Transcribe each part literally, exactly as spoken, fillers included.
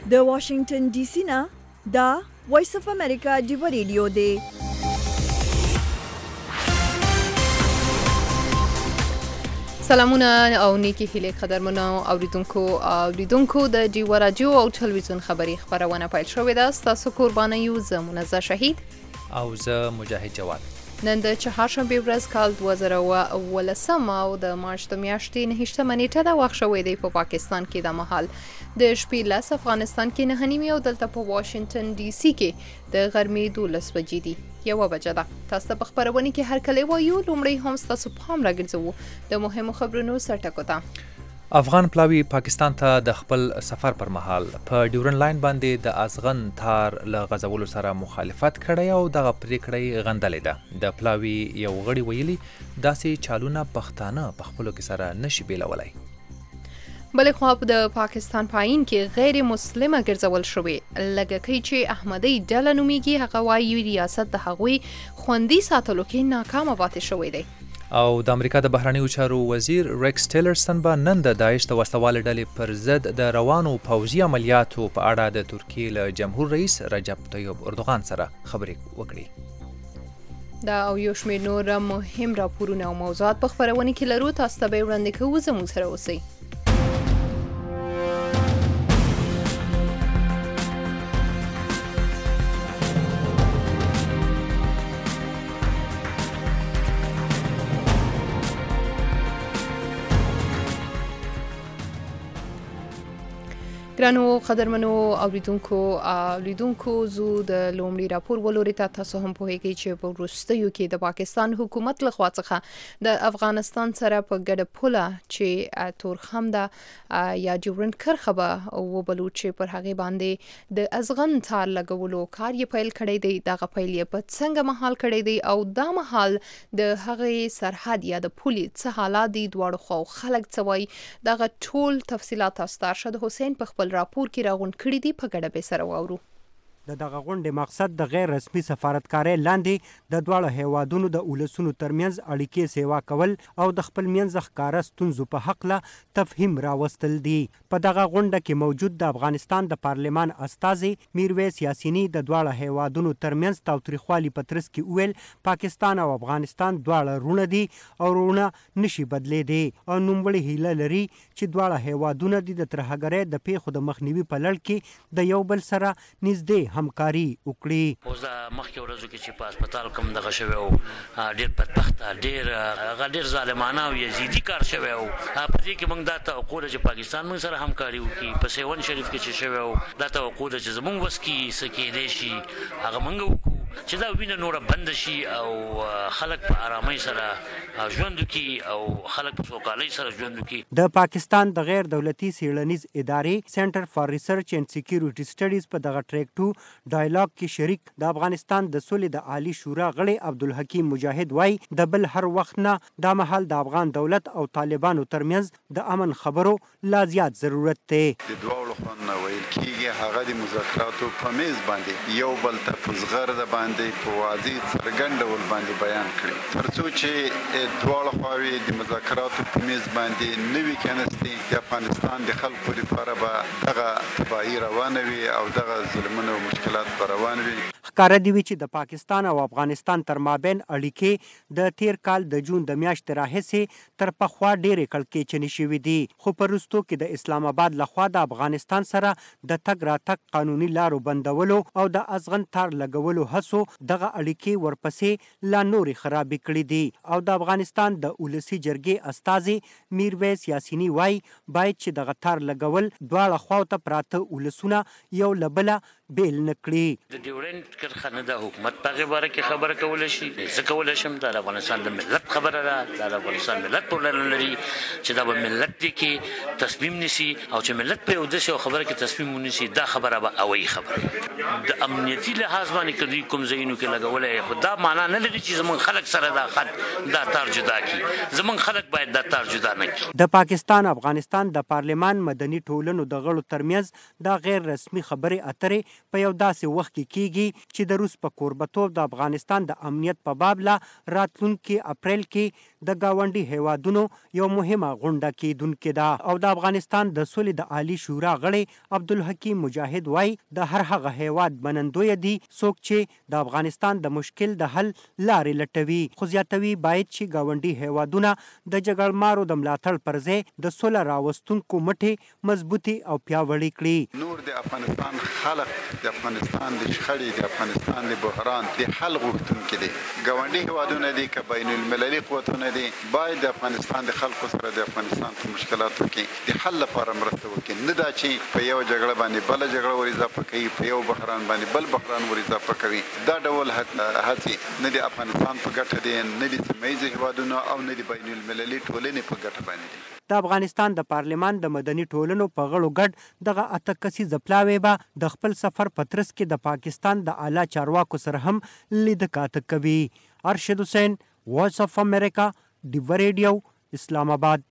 د واشنگټن ډي سي نه دا وایس اف امریکا ډیو ریډیو دی. سلامونه او نیکی هیله قدرمنو اوریدونکو اوریدونکو د ډیو رادیو او ټلویزیون خبری خبرونه پیل شوې ده. تاسو قربانه یو زمونږه شهید او زه مجاهد جواد. نن د چهارشنبه ورځ کال دوه زره او ولسم او د مارچ د میاشتې نهشتمه نیټه د وخت شوې دی په پاکستان کې د مهال د شپې لس، افغانستان کې نه نیمه او دلته په واشنگټن ډي سي کې د غرمې دولس بجې دي. یوه بجه ده. تاسو په خبرونه کې هر کله وایو لومړی هم تاسو پام راګرځوو د مهمو خبرونو سرټکو ته. افغان پلاوی پاکستان ته د خپل سفر پر مهال په ډیورن لاین باندې د ازغن تار له غځولو سره مخالفت کړی او دغه پریکړه غندلې ده. د پلاوی یو غړي ویلي داسې چالونه پښتانه په خپلو کې سره نشي بیلولای. بلې خوا د پاکستان پاین کې غیر مسلمه ګرځول شوې لکه کوي چې احمدي ډله نومیږي هغه وایي ریاست د هغوی خوندي ساتلو کې ناکامه پاتې شوی دی. او د امریکا د بهرنیو چارو وزیر ریکس ټیلرسن به نن د داعش د وسلوالې ډلې پر ضد د روانو پوځي عملیاتو په اړه د ترکیې له جمهور رئیس رجب طیب اردوغان سره خبرې وکړي. دا او یو شمېر نور مهم راپورونه او موضوعات په خبرونه کې لرو. تاسو ته به وړاندې کوو، زموږ سره اوسئ. ګرانو قدرمنو اوریدونکو اوریدونکو زو د لومړي راپور ولوري ته تاسو هم پوهیږئ چې په وروستیو کې د پاکستان حکومت له خوا څخه د افغانستان سره په ګډه پوله چې تورخم ده یا ډیورنډ کرښه به وبلو چې پر هغې باندې د ازغن تار لګولو کار یې پیل کړی دی. دغه پیل یې په څنګه مهال کړی دی او دا مهال د هغې سرحد یا د پولې څه حالات دي، دواړو خواو خلک څه وایي، دغه ټول تفصیلات تاسو ته ارشد حسین په خپل راپور کې راغونډ کړي دي. په ګډه به سره واورو. د دغه غونډې مقصد د غیر رسمي سفارتکارۍ لاندې د دواړو هیوادونو د ولسونو ترمنځ اړیکې سیوا کول او د خپل منځ ښکاره ستونزو په هکله تفهیم راوستل دي. په دغه غونډه کې موجود د افغانستان د پارلمان استازي میرویس یاسیني د دواړو هیوادونو ترمنځ تاوتریخوالي په ترڅ کې وویل پاکستان او افغانستان دواړه رونه دي او رونه نشي بدلېدی او نوموړي هیله لري چې دواړه هیوادونه د ترهګرۍ د پیښو د مخنیوي په لړ کې د یو بل سره نږدې همکاري وکړي. اوس د مخکې ورځو کې چې په هسپتال کوم دغه شوی او ډېر بدبخته ډېر هغه ډېر ظالمانه او یزیدي کار شوی او په دې کې موږ دا توقع ده چې پاکستان موږ سره همکاري وکړي. په سیون شریف کې چې شوی او دا توقع ده چې زموږ وس کې څه کېدی شي هغه موږ وکړو چې دا وینه نوره بند شي او خلک په آرامۍ سره ژوند وکړي او خلک په سوکالۍ سره ژوند وکړي. د پاکستان د غیر دولتي څیړنیز ادارې سنټر فار ریسرچ اینڈ سکیورټي سټډیز په دغه ټریک ټو ډایلاګ کې شریک د افغانستان د سولې د عالی شورا غړی عبدالحکیم مجاهد وای د بل هر وخت نه دا مهال د افغان دولت او طالبانو ترمنځ د امن خبرو لا زیات ضرورت دی. د دواړو خواوو ویل کېږي هغه د مذاکراتو په میز باندې یو بل ته په زغرده باندې په واضح څرګند ډول باندې بیان کړي تر څو چې دواړه خواوې د مذاکراتو په میز باندې نوي کېناستي د افغانستان د خلکو لپاره به دغه تباهي روانه وي او دغه ظلمونه او مشکلات به روان وي. ښکاره دي چې د پاکستان او افغانستان تر مابین اړیکې د تیر کال د جون د میاشتې راهیسې تر پخوا ډېرې کړکېچنې شوې دي، خو په وروستو کې د اسلام آباد لخوا د افغانستان سره د تګ راتګ قانوني لارو بندولو او د ازغن تار لګولو هڅو دغه اړیکې ورپسې لا نورې خرابې کړې دي. او د افغانستان د ولسي جرګې استازي میرویس یاسیني وایي باید چې دغه تار لګول دواړه خواو ته پراته ولسونه یو له بله بیل نه کړي. د ډیورنډ کرښه نه د حکومت په هغې باره کې خبره کولی شي. زه کولی شم دا د افغانستان د ملت خبره ده، دا د افغانستان ملت ټولنه لري چې دا به ملت دې کې تصمیم نیسي او چې ملت په یو داسې یو خبره کې تصمیم ونیسي دا خبره به اوایي خبره د امنیتي لحاظ باندې که دوی کوم ځایونو کې لګولی خو دا معنا نه لري چې زموږ خلک سره دا خط دا تار جدا کړي. زموږ خلک باید دا تار جدا نه کړي. د پاکستان افغانستان د پارلمان مدني ټولنو د غړو ترمنځ دا غیر رسمي خبرې اترې په یو داسې وخت کې کیږي چې د روس په کوربتوب د افغانستان د امنیت په باب لا راتلونکي اپریل کې د گاونډي هیوادونو یو مهمه غونډه کیدونکې ده او د افغانستان د سولې د عالی شورا غړی عبدالحکیم مجاهد وای د هر هغه هیواد منندوی دي څوک چې د افغانستان د مشکل د حل لارې لټوي، خو زیاتوي باید چې گاونډي هیوادونه د جګړمارو د ملاتړ پر ځای د سوله راوستونکو مټې مضبوطي او پیاوړي کړي. نور د افغانستان خلک د افغانستان د شخړې د افغانستان د بحران د حل غوښتونکي دي. ګاونډي هیوادونه دي که بین المللي قوتونه دي باید د افغانستان د خلکو سره د افغانستان په مشکلاتو کې د حل لپاره مرسته وکړي، نه دا چې په یو جګړه باندې بل جګړه ور اضافه کوي، په یو بحران باندې بل بحران ور اضافه کوي. دا ډول هڅې نه د افغانستان په ګټه دي، نه د سیمه ییزو هیوادونو او نه د بین المللي ټولنې په ګټه باندې دي. د افغانستان د پارلمان د مدني ټولنو په غړو ګډ دغه اته کسیزه پلاوی به د خپل سفر په ترڅ کې د پاکستان د اعلی چارواکو سره هم لید کاته کوي. ارشد حسین، وایس اف امریکا، ډیو ریډیو، اسلام آباد.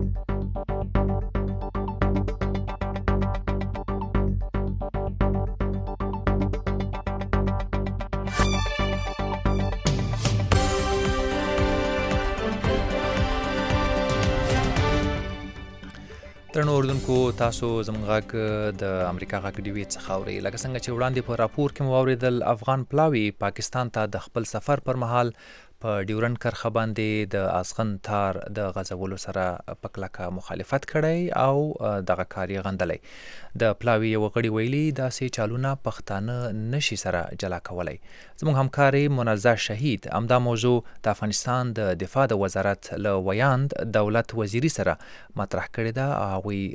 درنو اوریدونکو، تاسو زموږ غږ د امریکا غږ ډیوي څخه اورئ. لکه څنګه چې وړاندې په راپور کې مو واورېدل، افغان پلاوي پاکستان ته د خپل سفر پر مهال په ډیورن کرښه باندې د ازغن تار د غځولو سره په کلکه مخالفت کړی او دغه کار یې غندلی. د پلاوي یو غړي ویلي داسې چالونه پښتانه نشي سره جلا کولی. زموږ همکاري منزه شهید همدا موضوع د افغانستان د دفاع د وزارت له ویاند دولت وزیري سره مطرح کړې ده او هغوی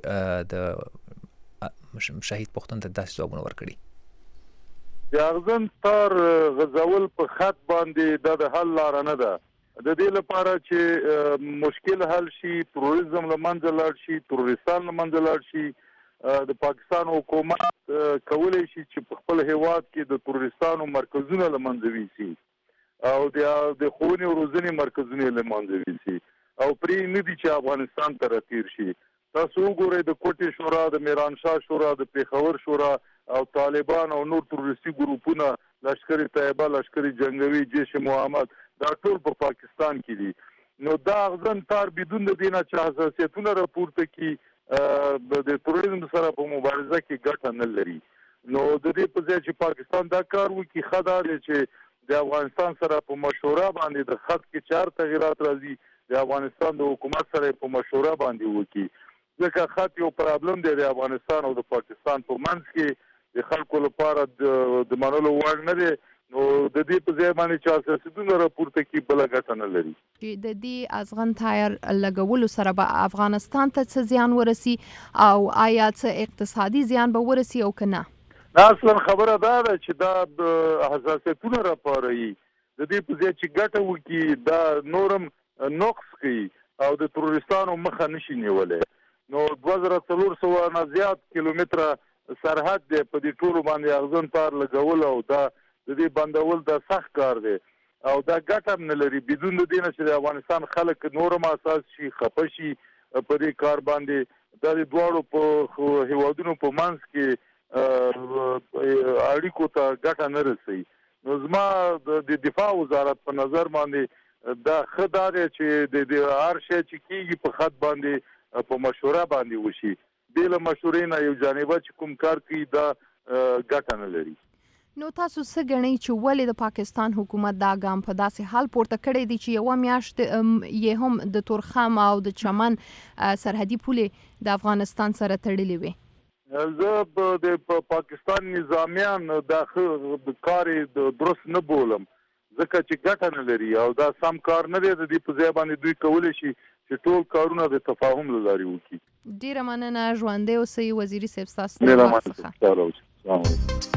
د شهید پښتون ته داسې ځوابونه ورکړي. د اغزن تار غزول په خط باندې دا د حل لار نه ده. د دې لپاره چې مشکل حل شي، تروریزم له منځه لاړ شي، تروریستان له منځه لاړ شي، د پاکستان حکومت کولی شي چې په خپل هیواد کې د تروریستانو مرکزونه له منځه ویسي او د ښوونې او روزنې مرکزونه له منځه ویسي او پرې نه دي چې افغانستان ته راتیر شي. تاسو وګورئ د کوټې شورا، د میرانشاه شورا، د پیښور شورا او طالبان او نور تروریستي ګروپونه، لشکر طیبه، لشکر جنگوي، جیش محمد، دا ټول په پاکستان کې دي. نو دا اغزن تار بدون د دې نه چې حساسیتونه راپورته کړي د تروریزم سره په مبارزه کې ګټه نه لري. نو د دې په ځای چې پاکستان دا کار وکړي، ښه دا دی چې د افغانستان سره په مشوره باندې د خط کې چار تغیرات راځي، د افغانستان د حکومت سره په مشوره باندې وکړي. ځکه خط یو پرابلم دی د افغانستان او د پاکستان په منځ کې د خلکو لپاره د منلو وړ نه دی. نو د دې په ځای باندې چې اساسیتونه راپورته کړي بله ګټه نه لري. د دې ازغن تایر لګولو سره به افغانستان ته څه زیان ورسي او آیا څه اقتصادي زیان به ورسي او که نه؟ اصلا خبره دا ده چې دا حساسیتونه راپاروي. د دې په ځای چې ګټه وکړي دا نورم نقص کوي او د تروریستانو مخه نشي نیولی. نو دوه زره څلور سوه نه زیات کیلومتره سرحد دی په دې ټولو باندې اغزن تار لګول او دا د دې بندول دا سخت کار دی او دا ګټه هم نه لري. بدون د دې نه چې د افغانستان خلک نورم اساس شي، خفه شي په دې کار باندې، دا د دواړو په هیوادونو په منځ کې اړیکو ته ګټه نه رسوي. نو زما د دفاع وزارت په نظر باندې دا ښه دا دی چې د هر شی چې کېږي په خط باندې په مشوره باندې وشي. بې له مشورې نه یو جانبه چې کوم کار کوي دا ګټه نه لري. نو تاسو څه ګڼئ چې ولې د پاکستان حکومت دا ګام په داسې حال پورته کړی دی چې یوه میاشت یې هم د تورخم او د چمن سرحدي پولې د افغانستان سره تړلې وې؟ زه د پاکستان نظامیان دا کار درست نه بولم ځکه چې ګټه نه لري او دا سم کار نه دی. د دې په ځای باندې دوی کولی شي چې ټول کارونه د تفاهم له لارې وکړي. ډیره مننه. ژوندی اوسئ وزیري صاحب، ستاسو د وخت څخه.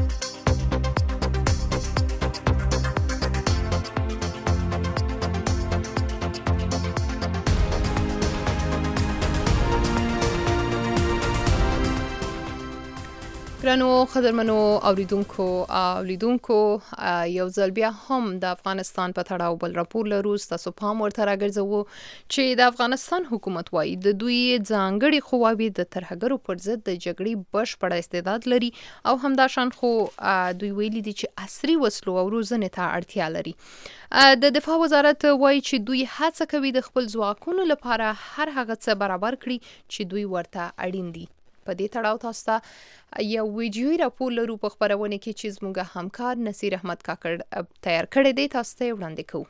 ګرانو قدرمنو اوریدونکو اوریدونکو یو ځل بیا هم د افغانستان په تړاو بل راپور لرو. تاسو پام ورته راګرځوو چې د افغانستان حکومت وایي د دوی ځانګړي قواوې د ترهګرو پر ضد د جګړې بشپړ استعداد لري او همداشان خو دوی ویلي دي چې عصري وسلو او روزنې ته اړتیا لري. د دفاع وزارت وایي چې دوی هڅه کوي د خپل ځواکونو لپاره هر هغه څه برابر کړي چې دوی ورته اړین دي. په دې تړاو تاسو ته یو ویډیویي راپور لرو په خپرونه کې چې زموږ همکار نصیر احمد کاکړ تیار کړی دی، تاسو ته وړاندې کوو.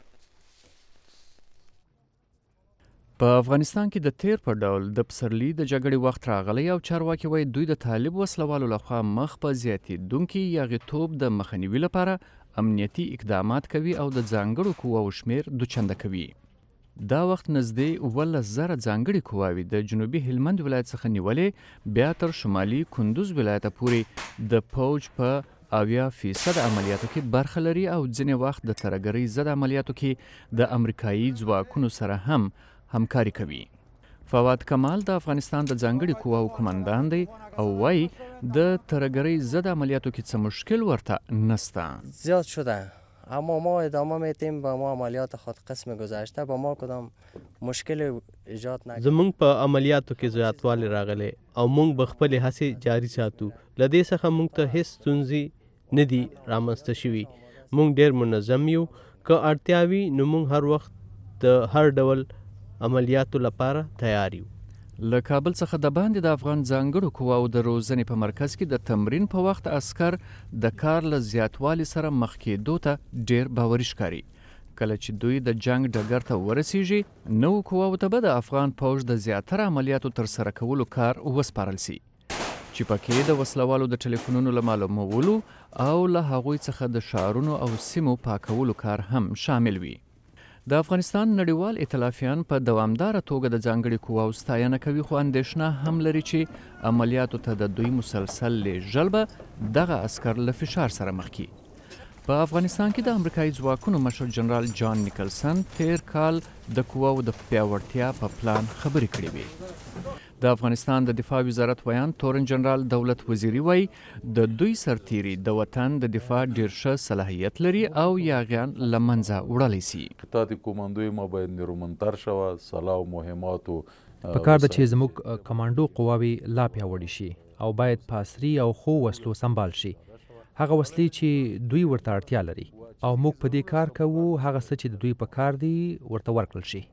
په افغانستان کې د تیر په ډول د پسرلي د جګړې وخت راغلی او چارواکي وایي دوی د طالب وسلوالو لخوا مخ په زیاتېدونکي یاغیتوب د مخنیوي لپاره امنیتي اقدامات کوي او د ځانګړو قواو شمیر دوچنده کوي. دا وخت نږدې اوولس زره ځانګړي قواوې د جنوبي هلمند ولایت څخه نیولې بیا تر شمالي کندوز ولایته پورې د پوج په اویا فیصد عملیاتو کې برخه لري او ځینې وخت د ترهګرۍ ضد عملیاتو کې د امریکایي ځواکونو سره هم همکاري کوي. فواد کمال د افغانستان د ځانګړي قواو کمانډان دی او وایي د ترهګرۍ ضد عملیاتو کې څه مشکل ورته نسته. زیاد شده اما ما ادامه میتیم با ما عملیات خود قسم گذشته با ما کدام مشکل ایجاد نکرد. زمونږ په عملیاتو کې زیاتوالی راغلی او مونږ به خپلې هڅې جاري ساتو. له دې څخه مونږ ته هیڅ ستونزې نه دي رامنځته شوي. مونږ ډیر منظم یو. که اړتیا وي نو مونږ هر وخت د هر ډول عملیاتو لپاره تیار یو. له کابل څخه د باندې د افغان ځانګړو قواو د روزنې په مرکز کې د تمرین په وخت عسکر د کار له زیاتوالي سره مخ کېدو ته ډیر باوري ښکاري. کله چې دوی د جنگ ډګر ته ورسیږي نو قواو ته به د افغان پوځ د زیاتره عملیاتو ترسره کولو کار وسپارل سي چې پکې د وسلوالو د ټلیفونونو له معلومولو او له هغوی څخه د ښارونو او سیمو پاکولو کار هم شامل وي. د افغانستان نړیوال ائتلافیان په دوامداره توګه د ځانګړي قواو ستاینه کوي خو اندېښنه هم لري چې عملیاتو ته د دوی مسلسل لیږل به دغه عسکر له فشار سره مخ کړي. په افغانستان کې د امریکایي ځواکونو مشر جنرال جان نیکلسن تیر کال د قواو د پیاوړتیا په پلان خبرې کړې وې. د افغانستان د دفاع وزارت ویان تورن جنرال دولت وزیری وایي د دوی سرتیري د وطن د دفاع ډیر ښه صلاحیت لري او یاغیان له منځه وړلی سي. قطعات کماندوی ما باید نیرومنتر شوه سلاح و مهماتو په کار ده چې زموږ کمانډو قواوې لا پیاوړي شي او باید په عصري او ښو وسلو سمبال شي. هغه وسلې چې دوی ورته اړتیا لري او موږ په دې کار کوو هغه څه چې د دوی په کار دی ورته ورکړل شي.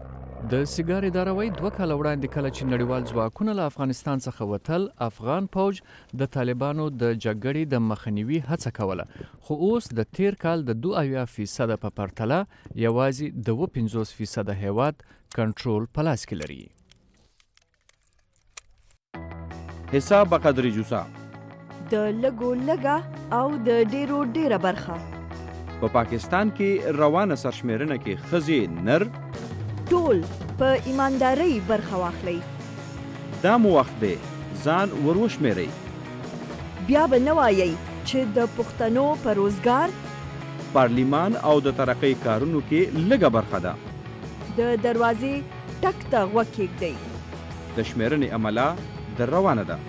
د سیګار اداره وایي دوه کاله وړاندې کله چې نړیوال ځواکونه له افغانستان څخه وتل افغان پوځ د طالبانو د جګړې د مخنیوي هڅه کوله خو اوس د تیر کال د دوه اویا فیصده په پرتله یوازې د اوه پنځوس فیصده هیواد کنټرول په لاس کې لري. حساب به قدر جوسا د لګو لګه او د ډیرو ډیره برخه په پاکستان کې روانه سرشمیرنه کې ښځې نر ټول په ایماندارۍ برخه واخلئ. دا مو وخت دی ځان ور وشمیرئ. بیا به نه وایئ چې د پښتنو په روزګار پارلیمان او د ترقۍ کارونو کې لږه برخه ده. د دروازې ټک ته غوږ کېږدئ. د شمیرنې عمله در روانه ده.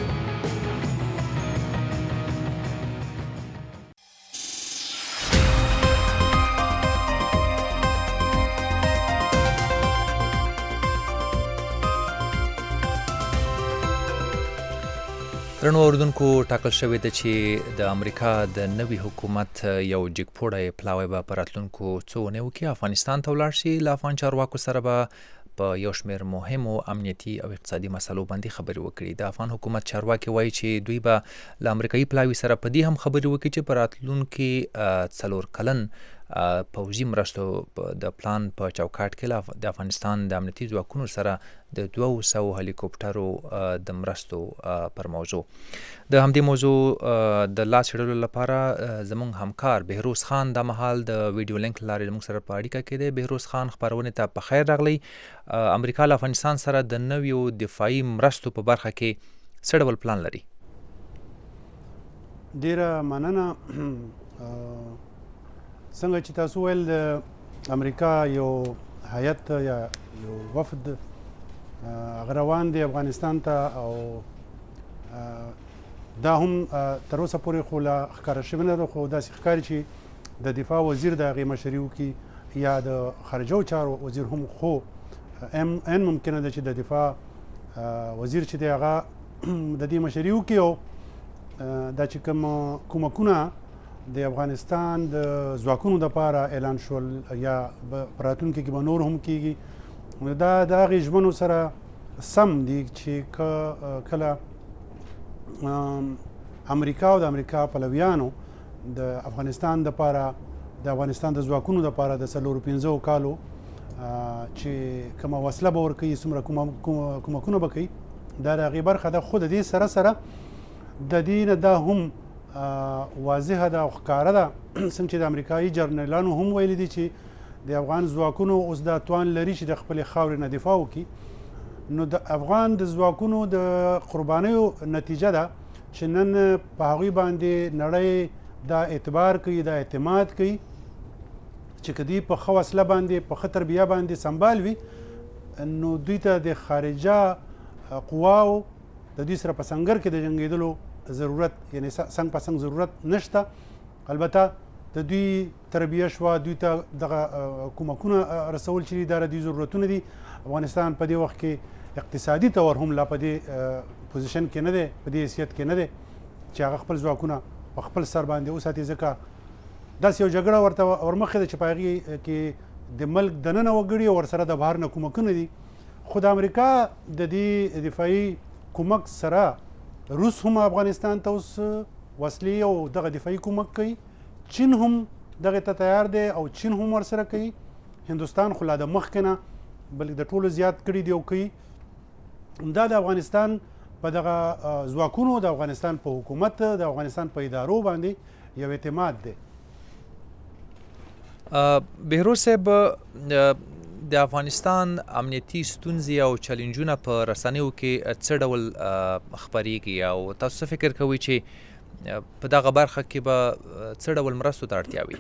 درنو اوریدونکو ټاکل شوې ده چې د امریکا د نوي حکومت یو جګپوړی پلاوی به په راتلونکو څو اونیو کې افغانستان ته ولاړ شي. له افغان چارواکو سره به په یو شمېر مهمو امنیتي او اقتصادي مسلو باندې خبرې وکړي. د افغان حکومت چارواکي وایي چې دوی به له امریکایي پلاوي سره په دې هم خبرې وکړي چې په راتلونکي څلور کلن پوځي مرستو د پلان په چوکاټ کې د افغانستان د امنیتي ځواکونو سره د دوه سوو هلیکوپټرو د مرستو پر موضوع د همدې موضوع د لاس وړلو لپاره زموږ همکار بهروز خان د مهال د ویډیو لینک لارې زموږ سره په اړیکه کې دی. بهروز خان خبرونې ته په خیر راغلی. امریکا له افغانستان سره د نویو دفاعي مرستو په برخه کې څه ډول پلان لري؟ ډیره مننه. څنګه چې تاسو ویل د امریکا یو هیئت یا یو وفد هغه روان دی افغانستان ته او دا هم تر اوسه پورې خو لا ښکاره شوی نه ده، خو داسې ښکاري چې د دفاع وزیر د هغې مشري وکړي یا د خارجه چارو وزیر هم، خو عین ممکنه ده چې د دفاع وزیر چې دی هغه د دې مشري وکړي او دا چې کوم کومکونه د افغانستان د ځواکونو دپاره اعلان شول یا په راتلونکي کې به نور هم کیږي، دا د هغې ژمنو سره سم دي چې کله امریکا او د امریکا پلویانو د افغانستان دپاره د افغانستان د ځواکونو دپاره د څلورو پنځو کالو چې کومه وسله به ورکوي، څومره کومکونه به کوي، دا د هغې برخه ده. خو د دې سره سره د دې نه دا هم واضحه ده او ښکاره ده څنګه چې د امریکایي جرنیلانو هم ویلي دي چې د افغان ځواکونو اوس دا توان لري چې د خپلې خاورې نه دفاع وکړي. نو د افغان د ځواکونو د قربانیو نتیجه ده چې نن په هغوی باندې نړۍ دا اعتبار کوي، دا اعتماد کوي چې که دوی په ښه وسله باندې په ښه تربیه باندې سنبال وي نو دوی ته د خارجه قواو د دوی سره په سنګر کې د جنګېدلو ضرورت، یعنی څنګ په څنګ ضرورت نشته. البته د دوی تربیه شوه، دوی ته دغه کومکونه رسول چې دي دا د دوی ضرورتونه دي. افغانستان په دې وخت کې اقتصادي طور هم لا په دې پوزیشن کې نه دی، په دې حیثیت کې نه دی چې هغه خپل ځواکونه په خپل سر باندې وساتي، ځکه داسې یو جګړه ورته ورمخې ده چې په هغې کې د ملک دننه وګړي او ورسره د بهر نه کومکونه دي. خو د امریکا د دې دفاعي کومک سره روس هم افغانستان ته اوس وسلې او دغه دفاعي کومک کوي، چین هم دغې ته تیار دی او چین هم ورسره کوي، هندوستان خو لا د مخکې نه بلکې د ټولو زیات کړي دي او کوي. دا د افغانستان په دغه ځواکونو، د افغانستان په حکومت، د افغانستان په ادارو باندې یو اعتماد دی. بهروز صاحب، د افغانستان امنیتي ستونزې او چلنجونه په رسنیو کې څه ډول خپریږي او تاسو څه فکر کوئ چې په دغه برخه کې به څه ډول مرستو ته اړتیا وي؟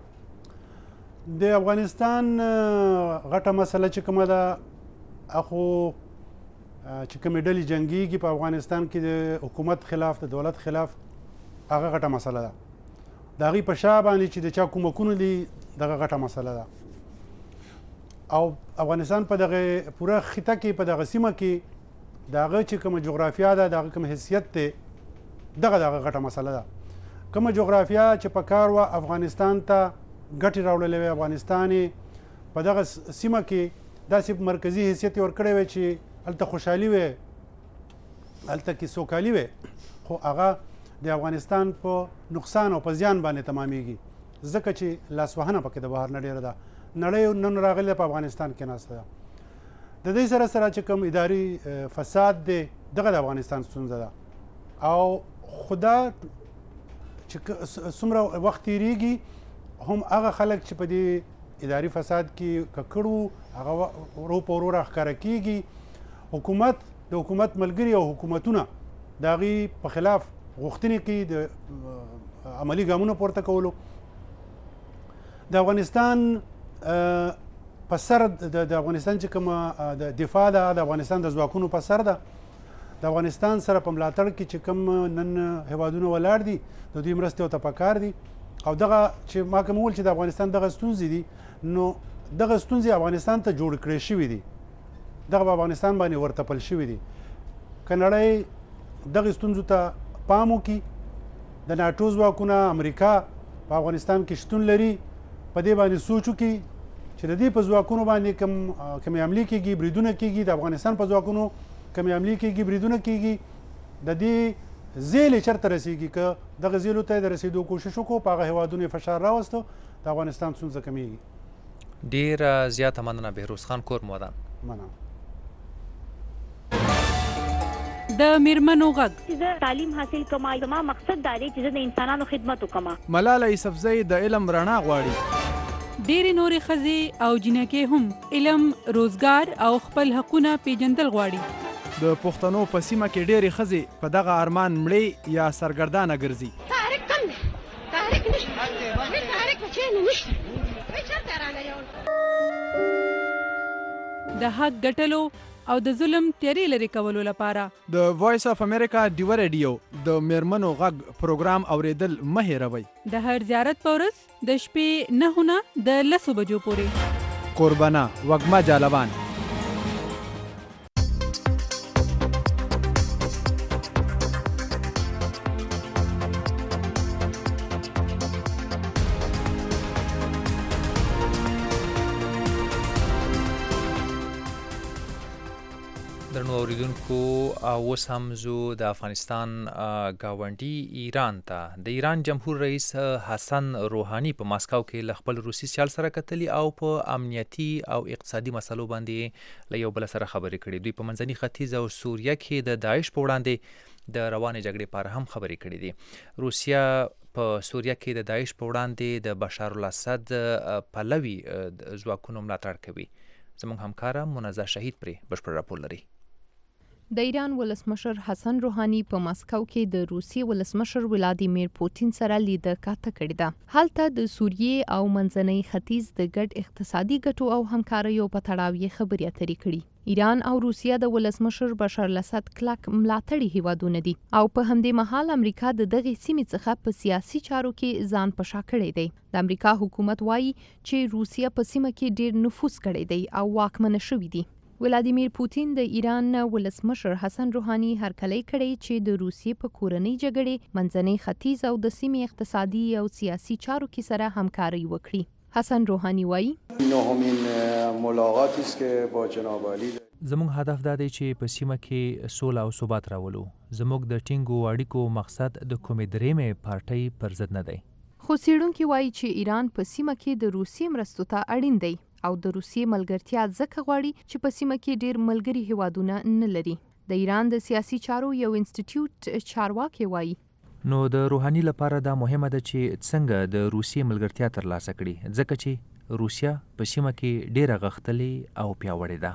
د افغانستان غټه مسله چې کومه ده، اخو چې کومې ډلې جنګیږي په افغانستان کې د حکومت خلاف، د دولت خلاف، هغه غټه مسله ده. د هغې په شا باندې چې د چا کومکونه دي دغه غټه مسله ده. او افغانستان په دغه پوره خطه کې، په دغه سیمه کې د هغه چې کومه جغرافیا ده، د هغه کوم حیثیت دی، دغه دغه غټه مسله ده. کومه جغرافیا چې په کار وه افغانستان ته ګټې راوړلې وې، افغانستان په دغه سیمه کې داسې مرکزي حیثیت یې ورکړی وی چې هلته خوشحالي وی، هلته کې سوکالي وی، خو هغه د افغانستان په نقصان او په زیان باندې تمامیږي، ځکه چې لاسوهنه پکې د بهر نه ډېره ده. نړۍ نن راغلې په افغانستان کې ناسته ده. د دې سره سره چې کوم اداري فساد دی، دغه د افغانستان ستونزه ده. او خدا چې څومره وخت تېرېږي هم هغه خلک چې په دې اداري فساد کې ککړ وو هغه ورو په ورو راښکاره کېږي. حکومت د حکومت ملګري او حکومتونه د هغې په خلاف غوښتنې کوي د عملي ګامونو پورته کولو. د افغانستان په سر د افغانستان چې کومه دفاع ده، د افغانستان د ځواکونو په سر ده. د افغانستان سره په ملاتړ کې چې کوم نن هیوادونه ولاړ دي، د دوی مرستې ورته پکار دي. او دغه چې ما کوم وویل چې د افغانستان دغه ستونزې دي، نو دغه ستونزې افغانستان ته جوړ کړې شوي دي، دغه په افغانستان باندې ورتپل شوي دي. که نړۍ دغې ستونزو ته پام وکړي، د ناټو ځواکونه، امریکا په افغانستان کې شتون لري، په دې باندې سوچ وکړي چې د دې په ځواکونو باندې کوم کومې حملې کېږي، بریدونه کېږي، د افغانستان په ځواکونو کومې حملې کېږي، بریدونه کېږي، د دې زیلې چېرته رسېږي. که دغه زیلو ته یې د رسېدو کوشش وکړو، په هغه هېوادونو یې فشار راوستو، د افغانستان ستونزه کمېږي. ډېره زیاته مننه بهروز خان کور مودان. مننه. د میرمنو غږ زه تعلیم حاصل کوم، زما مقصد دا دی چې زه د انسانانو خدمت وکړم. ملاله یوسفزۍ د علم رڼا غواړي. ډېرې نورې ښځې او جینکې هم علم، روزګار او خپل حقونه پیژندل غواړي. د پښتنو په سیمه کې ډېرې ښځې په دغه ارمان مړې یا سرګردانه ګرځي. تحریک کم دی، تحریک نشته، تحریک په چین نشته، چېرته رانه یو. د حق ګټلو او د ظلم تیری لري کولو لپاره د وایس اف امریکا ډیو ریډیو د میرمنو غږ پروګرام اوریدل مه هېروئ. د هر زیارت په ورځ د شپې نهه نه د لسو بجو پورې. قربانه وږمه جالبان. درنو اوریدونکو اوس هم زو د افغانستان گاونډي ایران ته د ایران جمهور رئیس حسن روحانی په ماسکو کې ل خپل روسي سیال سره کتلی او په امنیتي او اقتصادي مسلو باندې له یو بل سره خبرې کړې. دوی په منځني ختیځ او سوریه کې د داعش په وړاندې د روانې جګړې پر هم خبرې کړې دي. روسیا په سوریه کې د داعش په وړاندې د بشار الاسد پلوي ځواکونو ملاتړ کوي. زموږ همکاره منزه شهید پرې بشپړ راپور لري. د ایران ولسمشر حسن روحانی په ماسکو کې د روسي ولسمشر ولادیمیر پوتین سره لیده کاته کړې ده. هلته د سوریې او منځنۍ ختیځ د ګډ اقتصادي ګټو او همکاریو په تړاو یې خبرې اترې کړي. ایران او روسیا د ولسمشر بشار الاسد کلک ملاتړي هیوادونه دي او په همدې مهال امریکا د دغه سیمې څخه په سیاسي چارو کې ځان پشا کړی دی. د امریکا حکومت وایي چې روسیا په سیمه کې ډیر نفوذ کړی دی او واکمنه شوی دی. ولادیمیر پوتین د ایران ولسمشر حسن روحانی هرکلی کړی چې د روسیې په کورنۍ جګړې منځنۍ ختیځ او د سیمې اقتصادي او سیاسي چارو کې سره همکاري وکړي. حسن روحانی وایي نهمین ملاقاتی است که با جناب علی زموږ هدف دا دی چې په سیمه کې سوله او ثبات راولو. زموږ د ټینګو اړیکو مقصد د کومې درېمې پارټۍ پر ضد نه دی. خو څېړونکي وایي چې ایران په سیمه کې د روسیې مرستو ته اړین دی او د روسیې ملګرتیا ځکه غواړي چې په سیمه کې ډیر ملګري هیوادونه نه لري. د ایران د سیاسي چارو یو انسټیټیوټ چارواکي وایي نو د روحانی لپاره دا مهمه ده چې څنګه د روسیې ملګرتیا ترلاسه کړي ځکه چې روسیا په سیمه کې ډیره غښتلې او پیاوړې ده.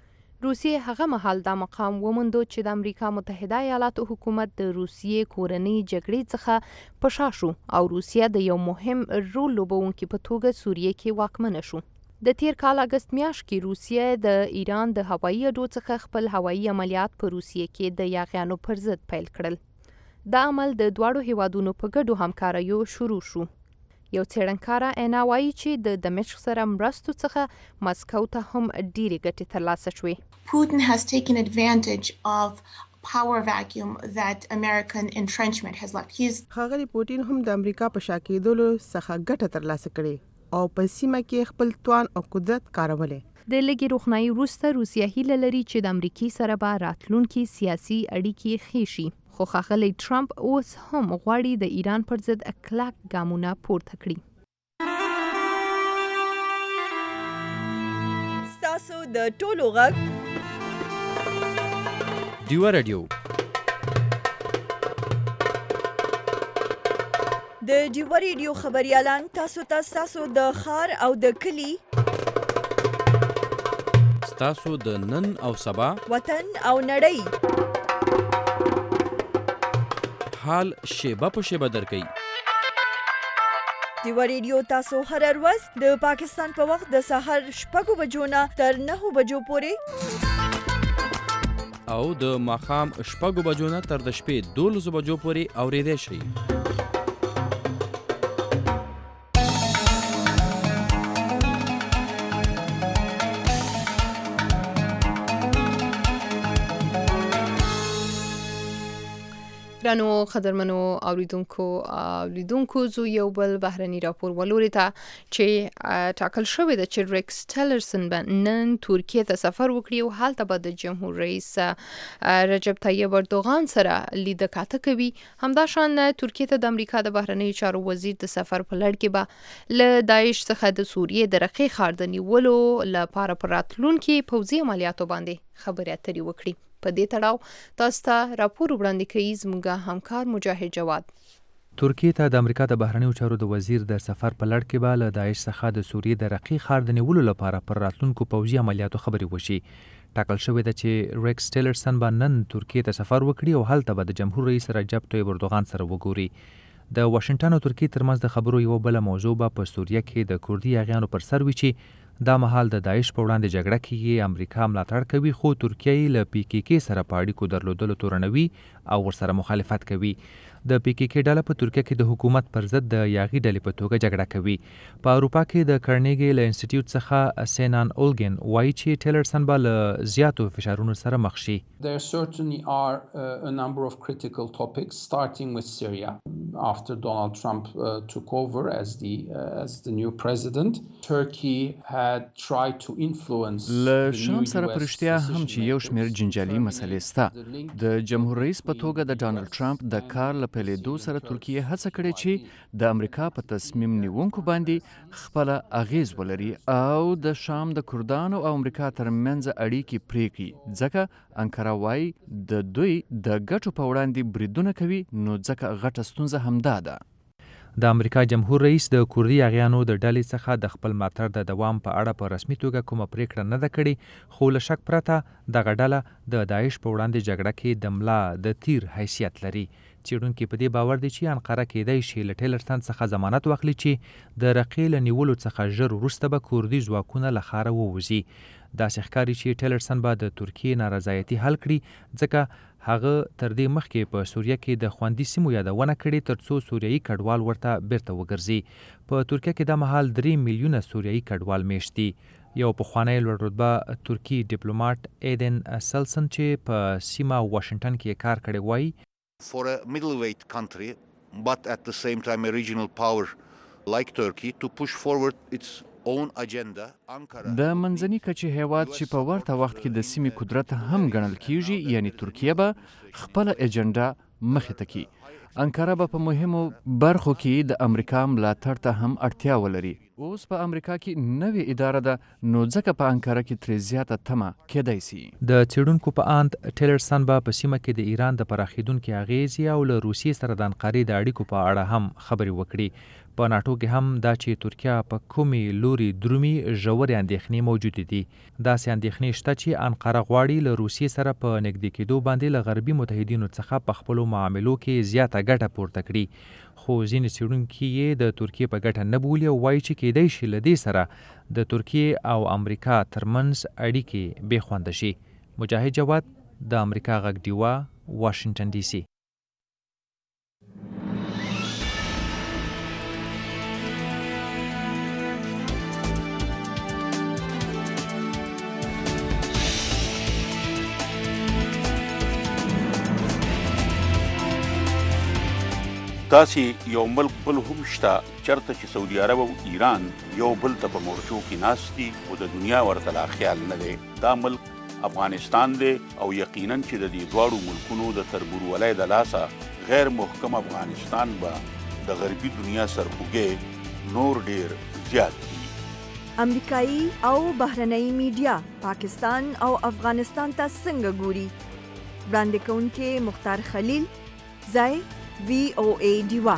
روسیې هغه مهال دا مقام وموندو چې د امریکا متحده ایالاتو حکومت د روسیې کورنۍ جګړې څخه په شا شو او روسیا د یو مهم رول لوبونکي په توګه سوریې کې واکمنه شو. د تیر کال اگست میاشت کې روسیې د ایران د هوایي اډو څخه خپل هوایي عملیات په روسیې کې د یاغیانو پر ضد پیل کړل. دا عمل د دواړو هیوادونو په ګډو همکاریو شروع شو. یو څېړنکاره اینا وایي چې د دمشق سره مرستو څخه مسکو ته هم ډېرې ګټې ترلاسه شوې. Putin has taken advantage of power vacuum that American entrenchment has left. He's ښاغلی پوتین هم د امریکا په شا کېدلو څخه ګټه ترلاسه کړې او په سیمه کې خپل توان او قدرت کارولې. د لږې روښنایي وروسته روسیه هیله لري چې د امریکې سره به راتلونکي سیاسي اړیکې ښې شي. خو ښاغلی ټرمپ اوس هم غواړي د ایران پر ضد کلک ګامونه پورته کړي. ستاسو د ټولو غږ ډیو رادیو د ډیو ریډیو خبريالان تاسو ته تاسو د خار او د کلی تاسو د نن او سبا وطن او نړۍ حال شیبه په شیبه درکې. ډیو ریډیو تاسو هر ورځ د پاکستان په وخت د سحر شپږ بجو نه تر نهه بجو پورې او د ماښام شپږ بجو نه تر د شپې دولس بجو پورې اورېدای شئ. ګرانو قدرمنو اوریدونکو اوریدونکو زو یو بل بهرني راپور ولوري ته چې ټاکل شوی د چې ریکس ټیلرسن نن ترکیه ته سفر وکړي او هلته به د جمهور رئیس رجب طیب اردوغان سره لیده کاته کوي. همداشان ترکیه ته د امریکا د بهرنی چارو وزیر د سفر په لړ کې به له داعش څخه د سوریې د رقیق ښار د نیولو لپاره پر راتلونکي پوځي عملیاتو باندې خبرې اترې وکړي. په دې تړاو تاسو ته راپور وړاندې کوي زموږ همکار مجاهد جواد. ترکیه ته د امریکا د بهرنیو چارو د وزیر د سفر په لړ کې به له داعش څخه د سوریې د رقیق ښار د نیولو لپاره پر راتلونکو پوځي عملیاتو خبرې وشي. ټاکل شوې ده چې ریکس ټیلرسن به نن ترکیه ته سفر وکړي او هلته به د جمهور رئیس رجب طیب اردوغان سره وګوري. د واشنگټن او ترکیه ترمنځ د خبرو یو بل موضوع به په سوریه کې د کوردي یاغیانو پر سر وي چې دا مهال د داعش په وړاندې جګړه کې یې امریکا ملاتړ کوي، خو ترکیه یې له پی کې کې سره په اړیکو درلودلو تورنوي او ورسره مخالفت کوي. د پی کې کې ډله په ترکیه کې د حکومت پر ضد د یاغي ډلې په توګه جګړه کوي. په اروپا کې د کرنیګي له انسټیټیوټ څخه سینان اولګن وایي چې ټیلرسن به له زیاتو فشارونو سره مخ شي. There certainly are uh, a number of critical topics, starting with Syria. After Donald Trump uh, took over as the uh, as the new president, Turkey had tried to influence له شام سره پرشتیا هم چې یو شمېر جنجالي مسلې سته. د جمهور رئیس په توګه د ډانلډ ټرمپ د کار له پیلېدو سره ترکیه هڅه کړې چې د امریکا په تصمیم نیونکو باندې خپله اغیز ولري او د شام د کردانو او امریکا ترمنځ اړیکې پرې کړي، ځکه انکره وایي د دوی د ګټو په وړاندې بریدونه کوي، نو ځکه غټه ستونزه همدا ده. د امریکا جمهور رئیس د کوردي اغیانو د ډلې څخه د خپل ملاتړ د دوام په اړه په رسمي توګه کومه پریکړه نه ده کړې، خو له شک پرته دغه ډله د داعش په وړاندې جګړه کې د ملا د تیر حیثیت لري. څېړونکي په دې باور دي چې انقره کېدای شي له ټیلرسن څخه ضمانت واخلي چې د رقې له نیولو څخه ژر وروسته به کوردي ځواکونه له ښاره ووځي. داسې ښکاري چې ټیلرسن به د ترکیې نارضایتي حل کړي، ځکه هغه تر دې مخکې په سوریه کې د خوندي سیمو یادونه کړې ترڅو سوریایي کډوال ورته بیرته وګرځي. په ترکیه کې د مهال درې میلیونه سوریایي کډوال میشت دي. یو پخوانی لوړ رتبه ترکی ډیپلوماټ ایدن سلسن چې په سیمه واشنگټن کې کار کړی وایي For a middleweight country, but at the same time a regional power like Turkey, to push forward its own agenda, Ankara... د منځني کچې هیواد چې په ورته وخت کې د سیمې قدرت هم ګڼل کیږي، یعنی ترکیه به خپله اجنډا مخې ته کړي. انکره به په مهمو برخو کې د امریکا ملاتړ ته هم اړتیا ولري. اوس په امریکا کې نوې اداره ده، نو ځکه په انکره کې ترې زیاته تمه کېدای سي. د څېړونکو په اند ټیلرسن به په سیمه کې د ایران د پراخېدونکي اغیزې او له روسیې سره د انقرې د اړیکو په اړه هم خبرې وکړي. په ناټو کې هم دا چې ترکیه په کومې لوري درومي ژورې اندېښنې موجودې دي. داسې اندېښنې شته چې انقره غواړي له روسیې سره په نږدې کېدو باندې له غربي متحدینو څخه په خپلو معاملو کې زیاته ګټه پورته کړي، خو ځینې څېړونکي یې د ترکیې په ګټه نه بولي او وایي چې کېدای شي له دې سره د ترکیې او امریکا ترمنځ اړیکې بې خونده شي. مجاهد جواد، د امریکا غږ ډیوا، واشنگټن ډي سي. داسې یو ملک بل هم شته چرته چې سعودي عرب او ایران یو بل ته په مورچو کې ناست دي او د دنیا ورته لا خیال نه دی. دا ملک افغانستان دی او یقینا چې د دې دواړو ملکونو د تربورولۍ د لاسه غیر محکم افغانستان به د غربي دنیا سرخوږی نور ډیر زیات دي. امریکایي او بهرنۍ میډیا پاکستان او افغانستان ته څنګه ګوري؟ وړاندې کوونکې مختار خلیل، ځای وی او ای ډیوا.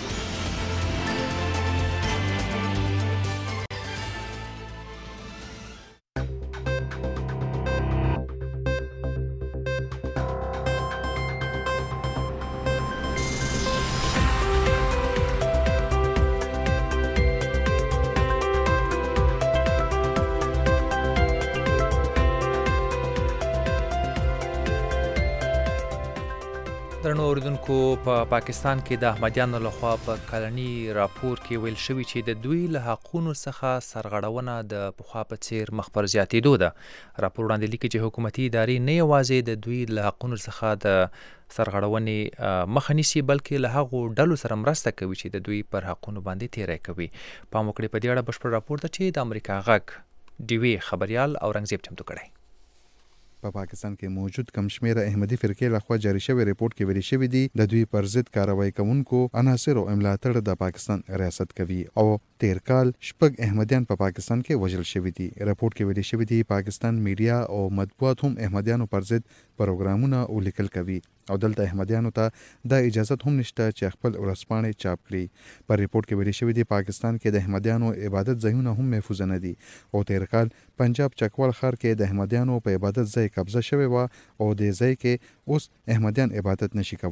درنو اوریدونکو، په پاکستان کې د احمدیانو لخوا په کلني راپور کې ویل شوي چې د دوی له حقونو څخه سرغړونه د پخوا په څیر مخ پر زیاتېدو ده. راپور وړاندې لیکي چې حکومتي ادارې نه یوازې د دوی له حقونو څخه د سرغړونې مخه نیسي، بلکې له هغو ډلو سره مرسته کوي چې د دوی پر حقونو باندې تیری کوي. پام وکړئ په دې اړه بشپړ راپور ده چې د امریکا غږ ډیوی خبریال اورنګزیب چمتو کړی. په پا پاکستان کې موجود کم شمیره احمدي فرقې لخوا جاری شوی ریپورت کې ویل شوی دی د دوی پر ضد کاروایی کوونکو عناصرو ملاتړ د پاکستان ریاست کوي او تیر کال شپږ احمدیان په پا پاکستان کې وژل شوی دي. ریپورت کې ویل شوی دی پاکستان میډیا او مطبوعات هم احمدیانو پر ضد پروګرامونه ولیکل کوي او دلته احمدیانو ته د اجازه هم نشته چې خپل ورځپاڼې چاپ کړي. په ریپورت کې ویل شوی دی پاکستان کې د احمدیانو عبادت ځایونه هم محفوظ نه دي او تیر کال پنجاب چکوال ښار کې د احمدیانو په عبادت ځای قبضه شوی و او د ځای کې اوس احمدیان عبادت نشي کولی.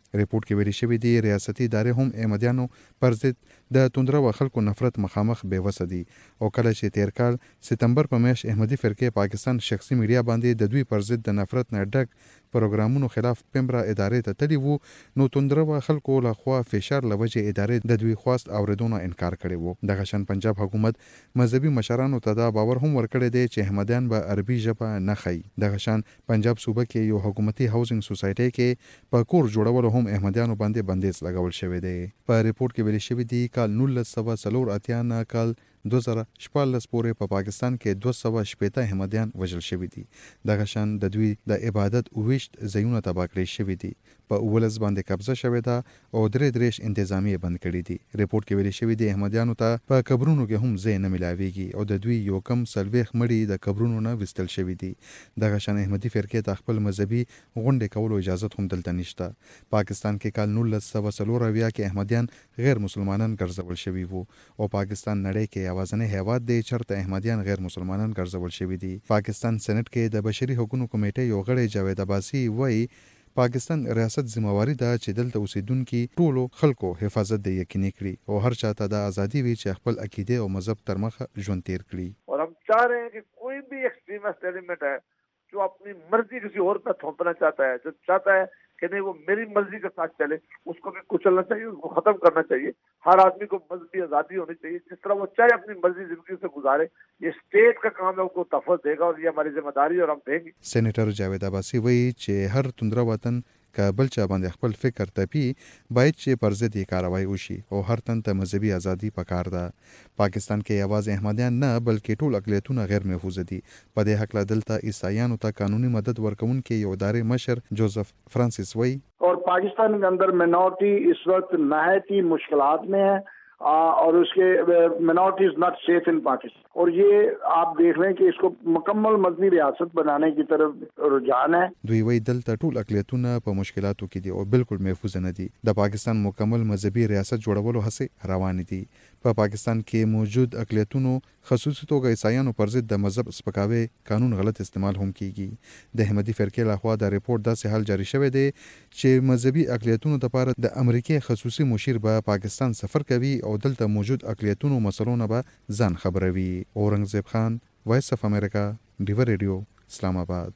ریپورت کې ویل شوی دی ریاستي ادارې هم احمدیانو پر ضد د توندره و خلکو نفرت مخامخ بېوسه دي او کله چې تیر کال ستمبر په میاشت احمدي فرقې پاکستان شخصي میډیا باندې د دوی پر ضد د نفرت نه ډک پروګرامونو خلاف پیمبرا ادارې ته تللی وو نو توندره و خلکو له خوا فشار له وجې ادارې د دوی خواست اوریدونه انکار کړی وو. دغه شان پنجاب حکومت مذهبي مشرانو ته دا باور هم ورکړی دی چې احمدیان به عربي ژبه نه ښیي. دغه شان پنجاب صوبه کې یو حکومتي هاوزینګ سوسایټي کې په کور جوړولو هم احمدیانو باندې بندیز لګول شوی دی. په ریپورت کې ویل شوی دی کال نولس سوه څلور اتیا نه کال دوه زره شپاړلس پورې په پاکستان کې دوه سوه شپېته احمدیان وژل شوي دي. دغه شان د دوی د عبادت اوویشت ځایونه تباه کړي شوي دي. په اوولس باندې قبضه شوې ده او درې دېرش انتظامیې بند کړي دي. ریپورت کې ویل شوي دي احمدیانو ته په قبرونو کې هم ځای نه میلاویږي او د دوی یو کم څلوېښت مړي د قبرونو نه ویستل شوي دي. دغه شان احمدي فرقې ته خپل مذهبي غونډې کولو اجازت هم دلته نشته. پاکستان کې کال نولس سوه څلور اویا کې احمدیان غیر مسلمانان ګرځول شوي وو او پاکستان نړۍ کې یوازینی هیواد دی چېرته احمدیان غیر مسلمانان ګرځول شوي دي. پاکستان سېنټ کې د بشري حقوقو کمیټې یو غړی جاوید عباسي وایي پاکستان ریاست ذمہواری ده چې دلته اوسیدونکي ټولو خلکو حفاظت د یقیني کړي او هر چاته د ازادي وي چې خپل عقیده او مذهب تر مخه ژوند تیر کړي. और हम चाह रहे हैं कि कोई भी extremist element है जो अपनी मर्जी किसी और पर थोपना चाहता है, जो चाहता है कि नहीं वो मेरी मर्जी के साथ चले, उसको भी कुचलना चाहिए, उसको खत्म करना चाहिए. हर आदमी को मजहबी आज़ादी होनी चाहिए, जिस तरह वो चाहे अपनी मर्जी जिंदगी से गुजारे. ये स्टेट का काम है, उसको तहफ़्फ़ुज़ देगा और ये हमारी जिम्मेदारी और हम देंगे. سېنیټر جاوید عباسي وایي چې هر توندره وطن که بل چا باندې خپل فکر تپي باید چې پر ضد یې کاروایی وشي او هر تن ته مذهبي ازادي پکار ده. پاکستان کې یوازې احمدیان نه بلکې ټول اقلیتونه غیر محفوظ دي. په دې هکله دلته عیسایانو ته قانوني مدد ورکوونکي یو ادارې مشر جوزف فرانسیس وایي और पाकिस्तान के अंदर मिनॉरिटी इस वक्त नहायत ही मुश्किलात में है और उसके minority is not safe in Pakistan और ये आप देख रहे हैं कि इसको मुकम्मल मदनी रियासत बनाने की तरफ रुझान है. دوی وایي دلته ټول اقلیتونه په مشکلاتو کې دي او بالکل محفوظ نه دي. د پاکستان مکمل مذهبي ریاست جوړولو هڅې روانې دي. په پاکستان کې موجود اقلیتونو خصوصي توګه عیسایانو پر ضد د مذهب سپکاوي قانون غلط استعمال هم کیږي. د احمدي فرقې لخوا د ریپورت داسې حل جاری شوی دی چې مذهبي اقلیتونو لپاره د امریکای خصوصي مشیر به پاکستان سفر کوي او دلته موجود اقلیتونو مسلو نه به ځان خبروي. اورنګزیب خان، وایس اف امریکا، ډیور ریډیو، اسلام آباد.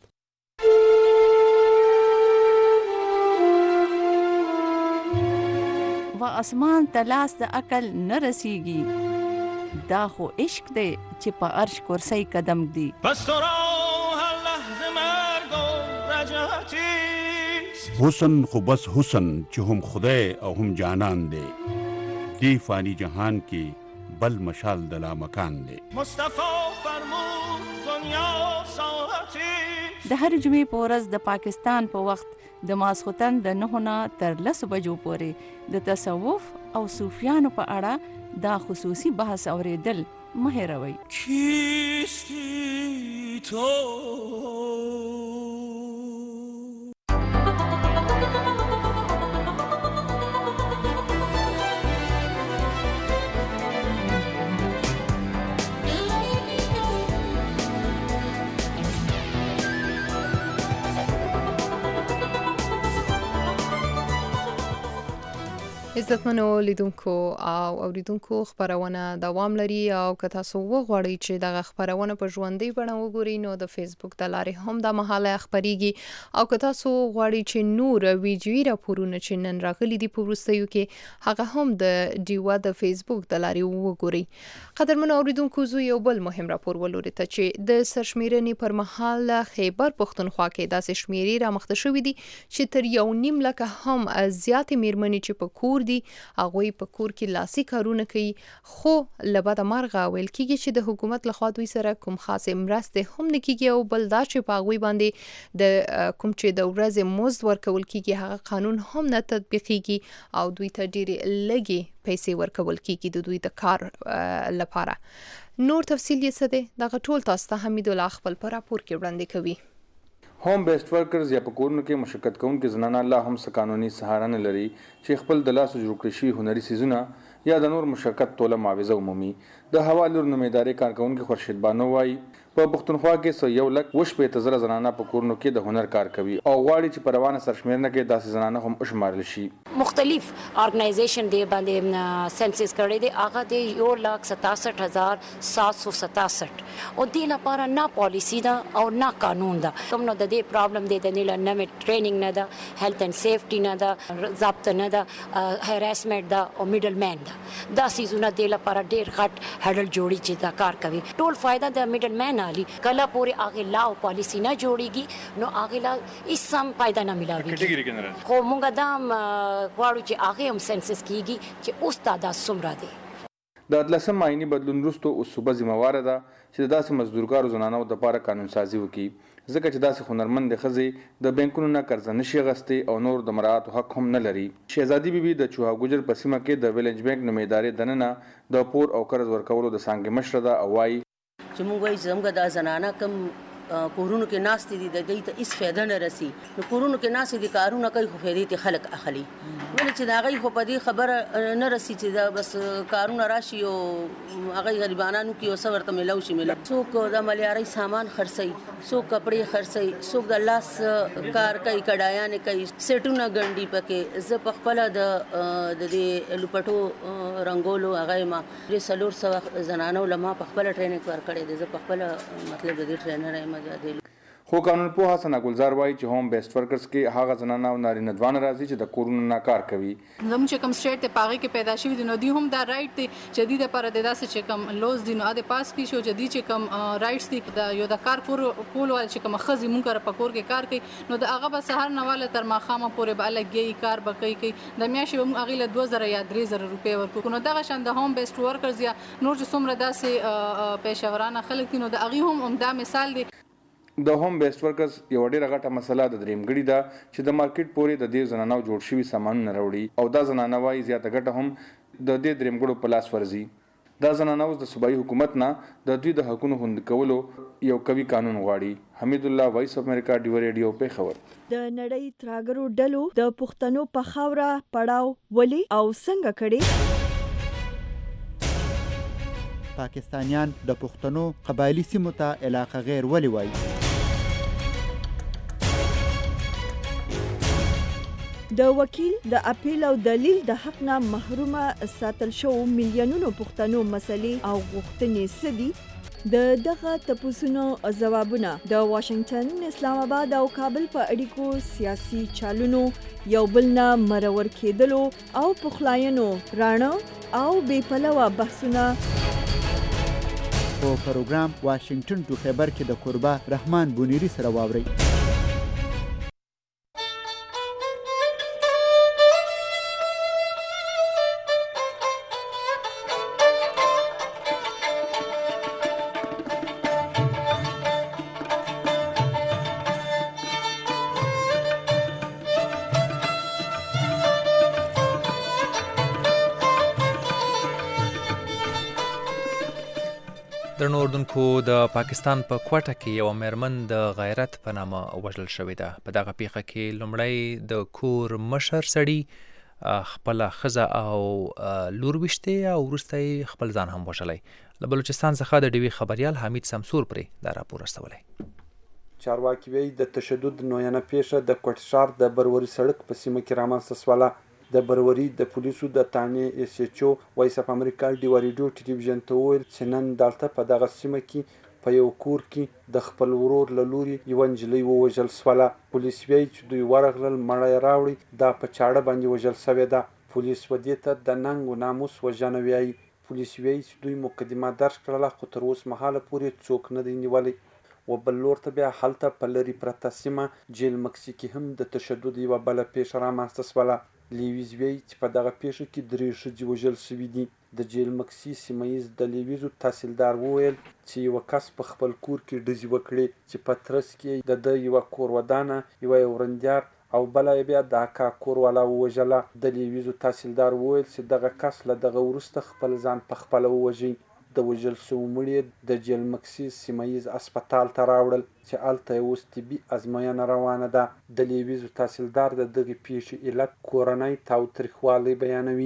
و اسمان ته لاس د عقل نه رسیږي، دا خو عشق دی چې په عرش کرسی قدم دی. پس تو را هر لحظه مرگ و رجعتی حسن خو بس حسن چې هم خدای او هم جانان دی، دی فانی جهان کې بل مشال د لامکان دی. مصطفی فرمود دنیا ساعتی. د هر جمعې په ورځ د پاکستان په وخت د ماسخوتن د نهو نه تر لسو بجو پورې د تصوف او صوفیانو په اړه دا خصوصي بحث اوریدل مه هېروئ. کیستی تو عزتمنو لیدونکو او اوریدونکو خبرونه دوام لري او که تاسو وغواړئ چې دغه خبرونه په ژوندۍ بڼه وګورئ نو د فیسبوک د لارې هم د مهاله خبريږي او که تاسو غواړئ چې نور ویډیوي راپورونه چې نن راغلي دي په وروستیو کې هغه هم د ډیوا د فیسبوک د لارې وګورئ. قدرمنو اوریدونکو زه یو بل مهم راپور ولوري ته چې د سرشمیرنې پر مهال خیبر پښتونخوا کې داسې شمیرې رامخته شوې دي چې تر یو نیم لکه هم زیات میرمنې چې په کور دي هغوی په کور کې لاسي کارونه کوي، خو له بده مرغه ویل کېږي چې د حکومت لخوا دوی سره کوم خاصې مرستې هم نه کېږي او بل دا چې په هغوی باندې د کوم چې د ورځې مزد ورکول کېږي هغه قانون هم نه تطبیقېږي او دوی ته ډېرې لږې پیسې ورکول کېږي د دوی د کار لپاره. نور تفصیل یې څه دی دغه ټول تاسو ته حمید الله خپل په راپور کې وړاندې کوي. होम बेस्ड वर्कर्स या په کورونو کې مشقت کوونکي زنانه لا هم څه قانوني سهارا نه لري چې خپل د لاس جوړ کړی شوي هنري سیزونه یا د نور مشقت توله معاوضه عمومي. د حوالې نوم ادارې کارکونکي خورشید بانو وايي په پښتونخوا کې سو یو لک وشپېته زره زنانه په کورونو کې د هنر کار کوي او غواړي چې په روانه سرشمېرنه کې داسې زنانه هم وشمارل شي. مختلف ارګنایزیشن دی باندې سنسس کړی دی، هغه دی یو لک ستاسठ هزار سات سو ستاسठ او دې لپاره نه پالیسی ده او نه قانون ده. کوم نو د دې پرابلم دی د نه نه ټریننګ نه ده، هیلث اینڈ سیفټي نه ده، ضابط نه ده، هراسمنت ده او میډل مین ده. دا سیزونه دې لپاره ډېر غټ هډل جوړي چې دا کار کوي. ټول فائدہ د میډل مین علی کله پورې هغه لا او پالیسی نه جوړيږي نو هغه لا هیڅ سم فائدہ نه ملاوي. خو موږ دا غواړو چې هغه هم سنسس کیږي چې اوس تعداد څومره دی. د اتلسم آئینی بدلون وروسته اوس صوبه ذمہواره ده چې د داسې مزدورګارو زنانو دپاره قانون سازي وکړي، ځکه چې داسې هنرمند ښځې د بینکونو نه قرضه نشي اخیستی او نور د مراعاتو حق هم نه لري. شهزادي بیبي د چوها ګجر په سیمه کې د ویلنج بینک نومې ادارې دننه د پور او قرض ورکولو د څانګې مشره ده او وایي چې موږ وایي چې زموږ د زنانه کم کورونو کې ناستې دي د دوی ته هېڅ فایده نه رسي. نو کورونو کې ناستې دي کارونه کوي خو فایدې ته خلک اخلي، ولې چې د هغوی خو په دې خبره نه رسي چې دا بس کارونه راشي او هغوی غریبانانو کې یو څه ورته میلاو شي. میلاو څوک د ملیارۍ سامان خرڅوي، څوک کپړې خرڅوي، څوک د لاس کار کوي، کډایانې کوي، سیټونه ګنډي پکې. زه په خپله د د دې لوپټو رنګولو هغه یم درې څلور سوه زنانو له ما په خپله ټریننګ ورکړی دی. زه په خپله مطلب د دې ټرینر یم. خو قانون پوه حسنه ګلزار وایي چې هوم بیسډ ورکرز کې هغه زنانه او نارینه دواړه راځي چې د کورونو نه کار کوي. زموږ چې کوم سټیټ دی په هغې کې پیدا شوي دي نو دوی هم دا رایټ دی چې دوی دپاره د داسې چې کوم لوز دي نو هغه پاس کړي شو چې دوی چې کوم رایټس دي د یو د کار کولو والا چې کومه ښځې مونږ سره په کور کې کار کوي نو د هغه به سهار نه واله تر ماښامه پورې به لګیږي کار به کوي کوي د میاشتې به موږ هغې له دوه زره یا درې زره روپۍ ورکوو. نو دغه شان د هوم بیسډ ورکرز یا نور چې څومره داسې پیشورانه خلک دي نو د هغې هم همدا مثال دی. د هوم بیسډ ورکرز یوه ډېره غټه مسله د درېیمګړي ده چې د مارکیټ پورې د دې زنانو جوړ شوي سامانونه راوړي او دا زنانه وایي زیاته ګټه هم د دې درېیمګړو په لاس ورځي. دا زنانه اوس د صوبایي حکومت نه د دوی د حقونو خوندي کولو یو قوي قانون غواړي. حمید الله، وایس اف امریکا، ډیو ریډیو، پیښور. د نړۍ تراګرو ډلو د پښتنو په خاوره پړاو ولې او څنګه کړي؟ پاکستانیان د پښتنو قبایلی سیمو ته علاقه غیر ولې وایي؟ د وکیل د اپیل او دلیل د حق نه محرومه ساتل شو میلیونونو پښتنو مسلې او غوښتنې څه دي؟ د دغه تپوسونو ځوابونه د واشنگټن، اسلام آباد او کابل په اړیکو سیاسي چالونو یو بل نه مرور کېدلو او پخلاینو راڼه او بې پلوه بحثونه په پروګرام واشنگټن ټو خیبر کې د قربا رحمان بونیری سره واورئ. درنو اردوونکو، د پاکستان په کوټه کې یو میرمن د غیرت په نامه وژل شوې ده. په دغه پیښه کې لومړی د کور مشر سړي خپله ښځه او لور ویشتې او وروسته یې خپل ځان هم وژلی. له بلوچستان څخه د ډیوي خبریال حمید سمسور پرې دا راپور استولی. چارواکي وایي د تشدد نویانه پیښه د کوټ ښار د بروري سړک په سیمه کې رامنځته شوله. د بروري د پولیسو د تانې اس ایچ او وایس اف امریکا ډیو ریډیو ټلویزیون ته وویل چې نن دلته په دغه سیمه کې په یو کور کې د خپل ورور له لورې یوه نجلۍ ووژل شوله. پولیس وایي چې دوی ورغلل، مړه یې راوړې، دا په چاړه باندې وژل شوې ده. پولیس ودې ته د ننګ و ناموس وژنه وایي. پولیس وایي چې دوی مقدمه درج کړله خو تر اوس مهاله پورې څوک نه دی نیولی. و بل لور ته بیا هلته په لرې پرته سیمه جیل مکسي کې هم د تشدد یوه بله پیښه رامنځته شوله. لیویز وایي چې په دغه پیښه کې درې ښځې وژل شوي دي. د جیل مکسي سیمه ییز د لیویزو تحصیلدار وویل چې یوه کس په خپل کور کې ډزې وکړې چې په ترڅ کې د ده یوه کور ودانه، یوه یې ورندیار او بله یې بیا د اکا کور والا ووژله. د لیویزو تحصیلدار وویل چې دغه کس له دغه وروسته خپل ځان په خپله ووژي. د وژل شوي مړي د جیل مکسي سیمه ییز اسپتال ته راوړل چې هلته یې اوس طبي ازموینه روانه ده. د لیویزو تحصیلدار د دغې پیښې علت کورنی تاوتریخوالی بیانوي.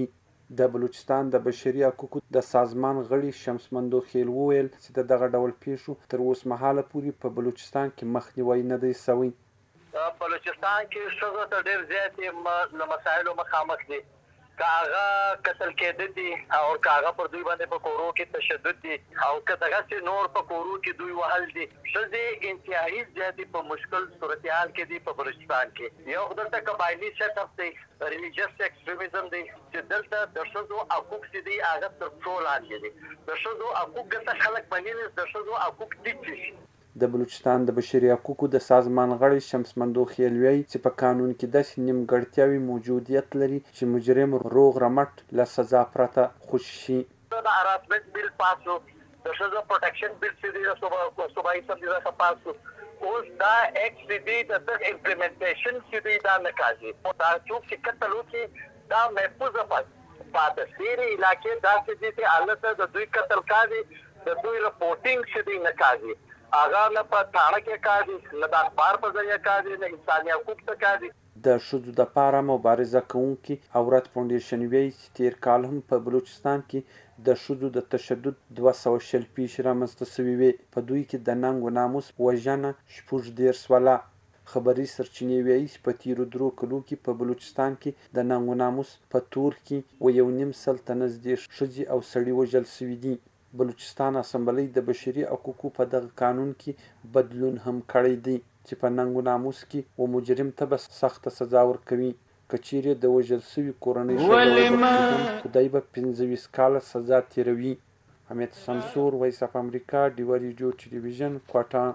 د بلوچستان د بشري حقوقو د سازمان غړي شمس مندوخیل وویل چې د دغه ډول پیښو تر اوسه مهاله پورې په بلوچستان کې مخنیوی نه دی شوی. بلوچستان کې ښځو ته ډېر زیاتې مسایلو مخامخ دي، که هغه قتل کېده دي او که هغه پر دوی باندې په کورو کې تشدد دي او که دغسې نور په کورو کې دوی وهل دي. ښځې انتهایي زیاتې په مشکل صورتحال کې دي په بلوچستان کې. یو خو دلته قبایلي سیټ اپ دی، ریلیجس ایکسټریمزم دی چې دلته د ښځو حقوق چې دي هغه تر پښو لاندې دي. د ښځو حقوق دلته خلک مني، د ښځو حقوق ټیټ شي. د بلوچستان د بشري حقوقو د سازمان غړی شمس مندوخیل وایي چې په قانون کې داسې نیمګړتیاوې موجودیت لري چې مجرم روغ رمټ له سزا پرته خوشي شي. د هراسمنټ بیل پاس شو، د ښځو پروټیکشن بیل چې دی صوبایي اسمبلي څخه پاس شو. اوس دا ایکټ چې دی د دغه امپلیمنټیشن چې دی دا نه کاږي. دا څوک چې قتل وکړي دا محفوظه پاتې سیرې علاقې داسې دي چې هلته د دوی قتل کاږي، د دوی رپورټینګ چې دی نه کاږي. هغه نه په تاړه کې کاږي، نه د اخبار په ذریعه کاږي، نه انساني حقوق ته کاږي. د ښځو دپاره مبارزه کوونکي عورت فاونډیشن وایي چې تېر کال هم په بلوچستان کې د ښځو د تشدد دوه سوه شل پیښې رامنځته شوې وې. په دوی کې د ننګ و ناموس وژنه شپږ دېرش سوله. خبري سرچینې وایي چې په تېرو درو کلو کې په بلوچستان کې د ننګ و ناموس په تور کې و یو نیم سل ته نږدې ښځې او سړي وژل شوي دي. بلوچستان اسمبلی د بشري حقوقو په دغه قانون کې بدلون هم کړی دی چې په ننګ و ناموس کې و مجرم ته به سخته سزا ورکوي. که چیرې د وژل شوي کورنۍ ښځه خدای به پنځه ویشت کاله سزا تېروي. حمید سمسور، وایس اف امریکا، ډیوه ریډیو ټلویزیون، کوټه.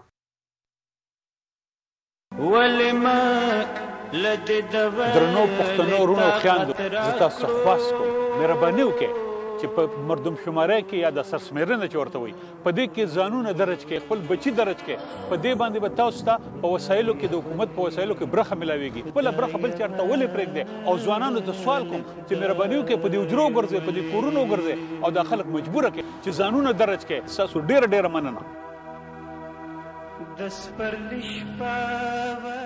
درنو پښتنو ورونو او خویندو، زه تاسو خواست کوم مهرباني وکړئ چې په مردم شماره کې یا د سرسمېرنه چې ورته وایي په دې کې ځانونه درج کړئ، خپل بچي درج کړئ. په دې باندې به تاسو ته په وسایلو کې د حکومت په وسایلو کې برخه ملاویږي. خپله برخه بل چېرته ولې پرېږدئ؟ او ځوانانو ته سوال کوم چې مهرباني وکړئ په دې حجرو وګرځئ، په دې کورونو وګرځئ او دا خلک مجبوره کړئ چې ځانونه درج کړئ. ستاسو ډېره ډېره مننه. د سپرلي شپه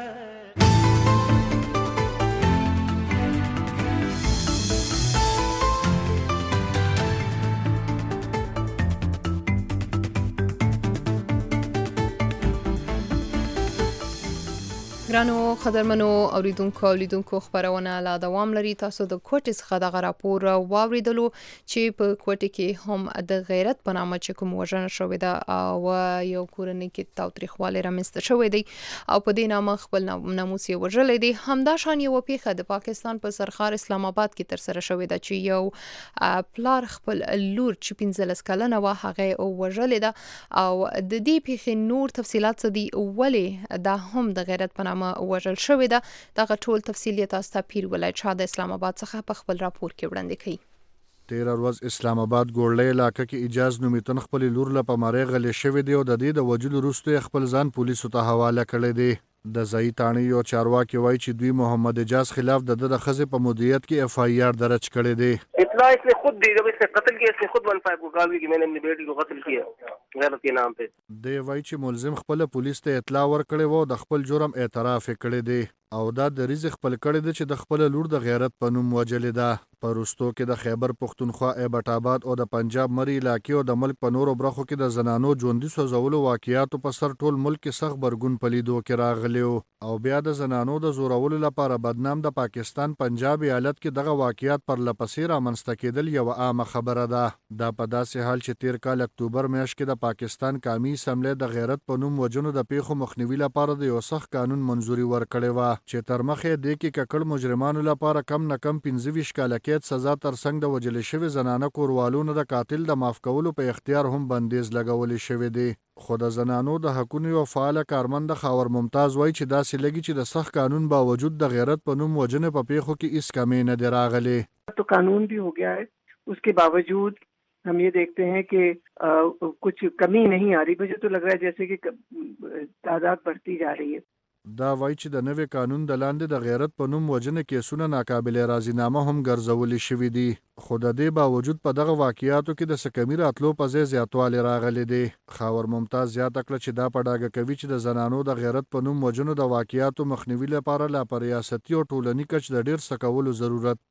ګرانو قدرمنو اوریدونکو اولیدونکو خبرونه لا دوام لري. تاسو د کوټې څخه دغه راپور واوریدلو چې په کوټې کې هم د غیرت په نامه چې کوم وژنه شوې ده او یو کورنۍ کې تاوتریخوالی رامنځته شوی دی او په دې نامه خپل ناموس یې وژلی دی. همداشان یوه پیښه د پاکستان په سرخار اسلام آباد کې ترسره شوې ده چې یو پلار خپل لور چې پنځلس کلنه وه هغه یې وژلې ده او د دې پیښې نور تفصیلات څه دي، ولې دا هم د غیرت په نامه وژل شوې ده، دغه ټول تفصیل یې تاسو ته پیر ولایت شاه د اسلام آباد څخه په خپل راپور کې وړاندې کوي. تیره ورځ اسلام آباد ګورلۍ علاقه کې اجاز نومیتن خپل لور له په مارۍ غلې شوې دی او د دې د وجلو وروسته خپل ځان پولیسو ته حواله کړی دی. د ځایي تاڼي یو چارواکي وایي چې دوی محمد اجاز خلاف د ده د ښځې په مدیریت کې اف آئی آر درج کړی دی. اطلاع اس نے خود دی جب اس نے قتل کیا اس نے خود ون فائیو کو کال کی کہ میں نے اپنی بیٹی کو قتل کیا غیرت کے نام پہ. دی وایي چې ملزم خپل پولیس ته اطلاع ورکړې و او د خپل جرم اعتراف یې کړی دی او دا د ریزې خپل کړی دی چې د خپل لور د غیرت په نوم وجلې ده. په وروستو کې د خیبر پښتونخوا ایبټ آباد او د پنجاب مري علاقې او د ملک په نورو برخو کې د زنانو ژوندي سوځولو واقعیاتو په سر ټول ملک کې سخت غبرګون په لیدو کې راغلی او بیا د زنانو د زورولو لپاره بدنام د پاکستان پنجاب ایالت کې دغه واقعیات پر لپسې رامنځته کېدل یوه عامه خبره ده. دا په داسې حال چې تیر کال اکتوبر میاشت کې د پاکستان قومي اسمبلی د غیرت په نوم وژنو د پیښو مخنیوي لپاره د یو سخت قانون منظوري ورکړې وه چې تر مخې دې کې ککړ مجرمانو لپاره کم نه کم پنځه ویشت کاله قید سزا ترڅنګ د وژلې شوې زنانه کوروالو نه د قاتل د معاف کولو په اختیار هم بندیز لګولی شوی دی. خو د زنانو د حقونو یو فعاله کارمند خاور ممتاز وایي چې داسې لګي چې د سخت قانون باوجود د غیرت په نوم وژنې په پیښو کې هیڅ کمی نه دی راغلی. تو قانون بھی ہو گیا ہے، اس کے باوجود ہم یہ دیکھتے ہیں کہ آ, کچھ کمی نہیں آ رہی. مجھے تو لگ رہا ہے جیسے کہ تعداد بڑھتی جا رہی ہے. دا وایي چې د نوې قانون د لاندې د غیرت په نوم وژنې کیسونه ناقابل راضینامه هم ګرځولي شوي دي. خو د دې باوجود په دغه واقعیاتو کې د څه کمي راتلو په ځای زیاتوالی راغلی دی. خاور ممتاز زیاته کړه چې دا په ډاګه کوي چې د زنانو د غیرت په نوم وژنو د واقعیاتو مخنیوي لپاره لا په ریاستي او ټولني کچ د ډېر څه کولو ضرورت دی.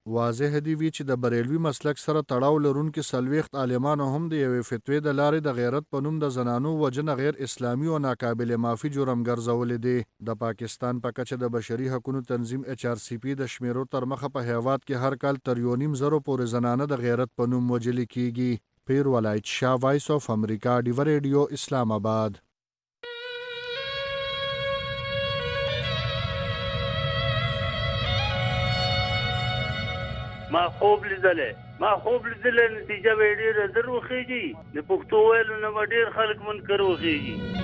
واضح دی وی چې د بریلوي مسلک سره تړاو لرونکي څلوېښت عالمانو هم د یوې فتوی د لارې د غیرت په نوم د زنانو وژنه غیر اسلامي او ناقابل معافي جرم ګرځولې دی. د پاکستان په کچه د بشري حقوقو تنظیم ایچ آر سی پی د شمیرو تر مخه په هیواد کې هر کال تر یو نیم زرو پورې زنانه د غیرت په نوم وژل کیږي. پیر ولایت شاه، وایس اف امریکا، ډیو ریډیو، اسلام آباد. ما خوب لیدلې ما خوب لیدلې نتیجه به ډېره زر وخیږي. د پښتو ویلو نه به ډېر خلک منکر وخیږي.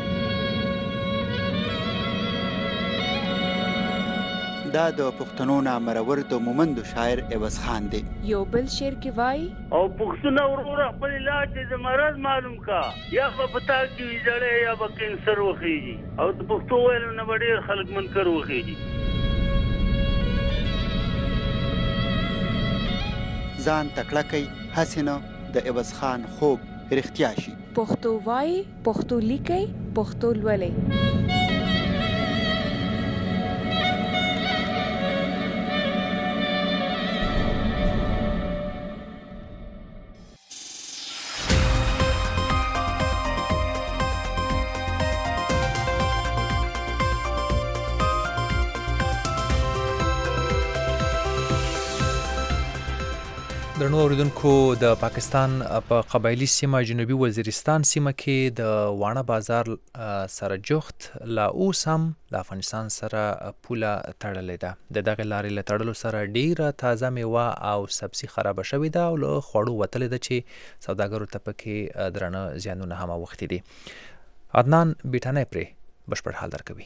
دا د پښتنو نامرور د مومندو شاعر عوض خان دی. یو بل شعر کې وای او پښتون وروره خپل علاج د مرض معلوم کا، یا په پتا کې ویځړې یا به کینسر وخیږي. او د پښتو ویلو نه به ډېر خلک منکر وخیږي. ځان تکړه کوي هسې نه د عوض خان خوب رښتیا شي. پښتو وای، پښتو لیکي، پښتو لولي. درنو اوریدونکو، د پاکستان په قبایلی سیمه جنوبي وزیرستان سیمه کې د واڼه بازار سره جوخت لا اوس هم د افغانستان سره پوله تړلې ده. د دغه لارې له تړلو سره ډیره تازه میوه او سبزي خرابه شوې ده او له خوړو وتلې ده چې سوداګرو ته پکې درانه زیانونه هم اوښتي دي. عدنان بیټانی پرې بشپړ حال درکوي.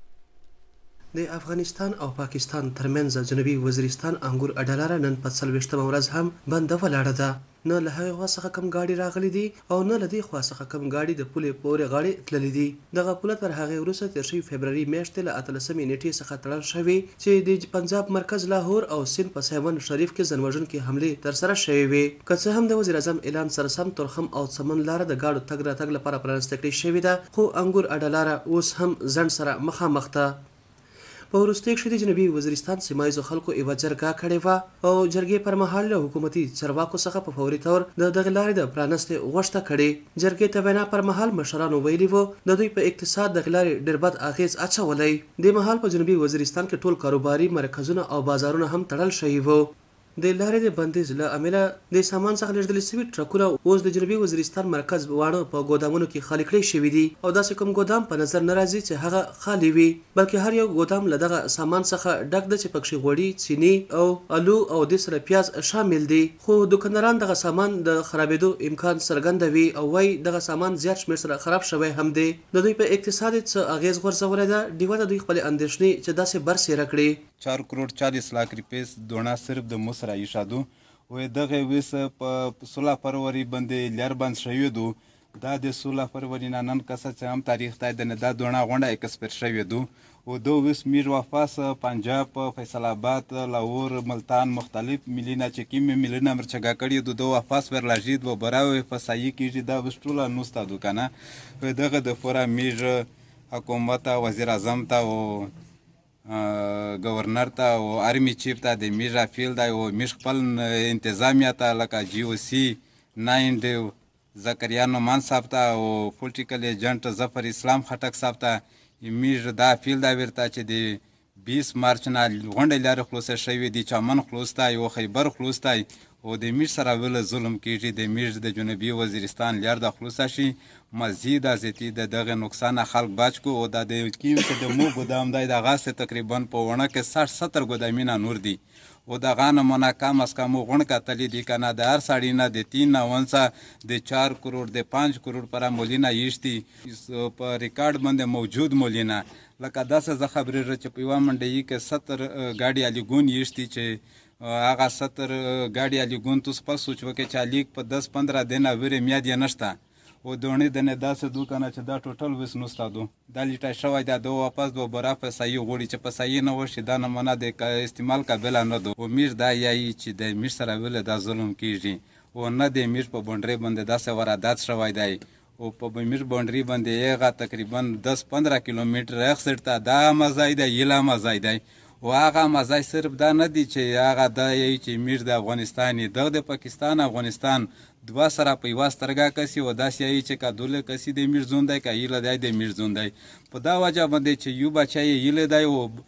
د افغانستان او پاکستان ترمنځ جنوبي وزیرستان انګور اډالاره نن په څلوېښتمه ورځ هم بنده ولاړه ده. نه له هغې خوا څخه کم ګاډي راغلي دي او نه له دې خوا څخه کم ګاډي د پولې پورې غاړې تللي دي. دغه پوله تر هغې وروسته تېر شوي فبروري میاشتې له اتلسمې نیټې څخه تړل شوې چې د پنجاب مرکز لاهور او سند په سیون شریف کې ځانوژونکې حملې ترسره شوې وې. که څه هم د وزیر اعظم اعلان سره سم تورخم او سمن لاره د ګاډو تګ راتګ لپاره پرانیسته کړې شوې ده، خو انګور اډالاره اوس هم ځنډ سره مخامخ ده. په وروستیو کښې د جنوبي وزیرستان سیمایزو خلکو یوه جرګه کړې وه او جرګې پر مهال له حکومتي چارواکو څخه په فوري طور د دغې لارې د پرانستې غوښته کړې. جرګې ته وینا پر مهال مشرانو ویلي وو د دوی په اقتصاد دغې لارې ډېر بد اغېز اچولی. دې مهال په جنوبي وزیرستان کې ټول کاروباري مرکزونه او بازارونه هم تړل شوي وو. د لارې د بندیز له امله د سامان څخه لېږدول شوي ټرکونه اوس د جنوبي وزیرستان مرکز واڼه په ګودامونو کې خالي کړی شوي دي او داسې کوم ګودام په نظر نه راځي چې هغه خالي وي، بلکې هر یو ګودام له دغه سامان څخه ډک ده چې پکښې غوړي، چیني او الو او دې سره پیاز شامل دي. خو دوکانداران دغه سامان د خرابېدو امکان څرګندوي او وایي دغه سامان زیات شمېر سره خراب شوی هم دی. د دوی په اقتصاد یې څه اغېز غورځولی ده. ډیوه ته دوی خپلې اندېښنې چې داسې برسېره کړي. چار کروڑ چالیس لاکھ روپیس دونا صرف د مو سره ایښادو و دغه ویس په سوله فروری باندې لار بند شوی دو. دا د سوله فروری نه نن کسه چې هم تاریخ ته د دا دونا غونډه ایکسپر شوی دو و دو ویس میر واپس پنجاب، فیصل آباد، لاهور، ملتان مختلف ملینا چې کوم ملینا مرچګه کړي دو دو واپس ورلاجید و براوي فسایي کیږي دا وشټوله نوستا دوکانه و دغه د فورا میر حکومت وزیر اعظم ته او گورنر ته او آرمی چیف ته د میر رافیل دی او میر خپل انتظامیه ته لکه جی او سی ناین دی زکریا نومان صاحب ته او پولیټیکل ایجنټ ظفر اسلام خټک صاحب ته میر دا فیل دا ورته چې د بیس مارچ نه غونډې لارې خلاصه شوې دي، چمن خلاص او خیبر خلاص او د میر سره ول ظلم کیږي. د میر د جنوبي وزیرستان لار د خلاصه شي مزید ازتی د دغه نقصان خلک بچ کو او د کیم چې د مو ګدام دی د غاسه تقریبا په ونه کې شصت ستر ګدامینه نور دي او د غانه منا کم اس کم غون کتلې دي کنه د هر ساړی نه د تین اونسه د چار کروڑ د پنځ کروڑ پر مولینا یشتي په ریکارډ باندې موجود مولینا لکه داسه ز خبرې چې په یو منډي کې ستر گاډي علی ګون یشتي چې هغه ستر گاډي علی ګون تاسو په سوچ وکړئ چې لیک په دس پندرہ دینه وره میاد یې نشته او دونې د نه داسې دوکانه چې دا ټوټل وس نو ستادو دا لیټه شوی دا دوه واپس دوه برا په صحیح غوړي چې په صحیح نه وشي دا نه منه د استعمال قابل نه دو او میر دا یی چې د میر سره ول دا ظلم کیږي او نه د میر په بونډري باندې داسې ورادات شوی دی او په میر بونډري باندې یغه تقریبا دس پندرہ کیلومتر اخسر ته دا مزای دی یلا مزای دی او هغه مزای صرف دا نه دی چې هغه دا یی چې میش د افغانستان دغه د پاکستان افغانستان دوا سره په یوه سترګه کسي او داسې یی چې که دوله کسي د میش زون دی که ییله دی د میش زون دی په دا وجه باندې چې یو بچه یې ییله دی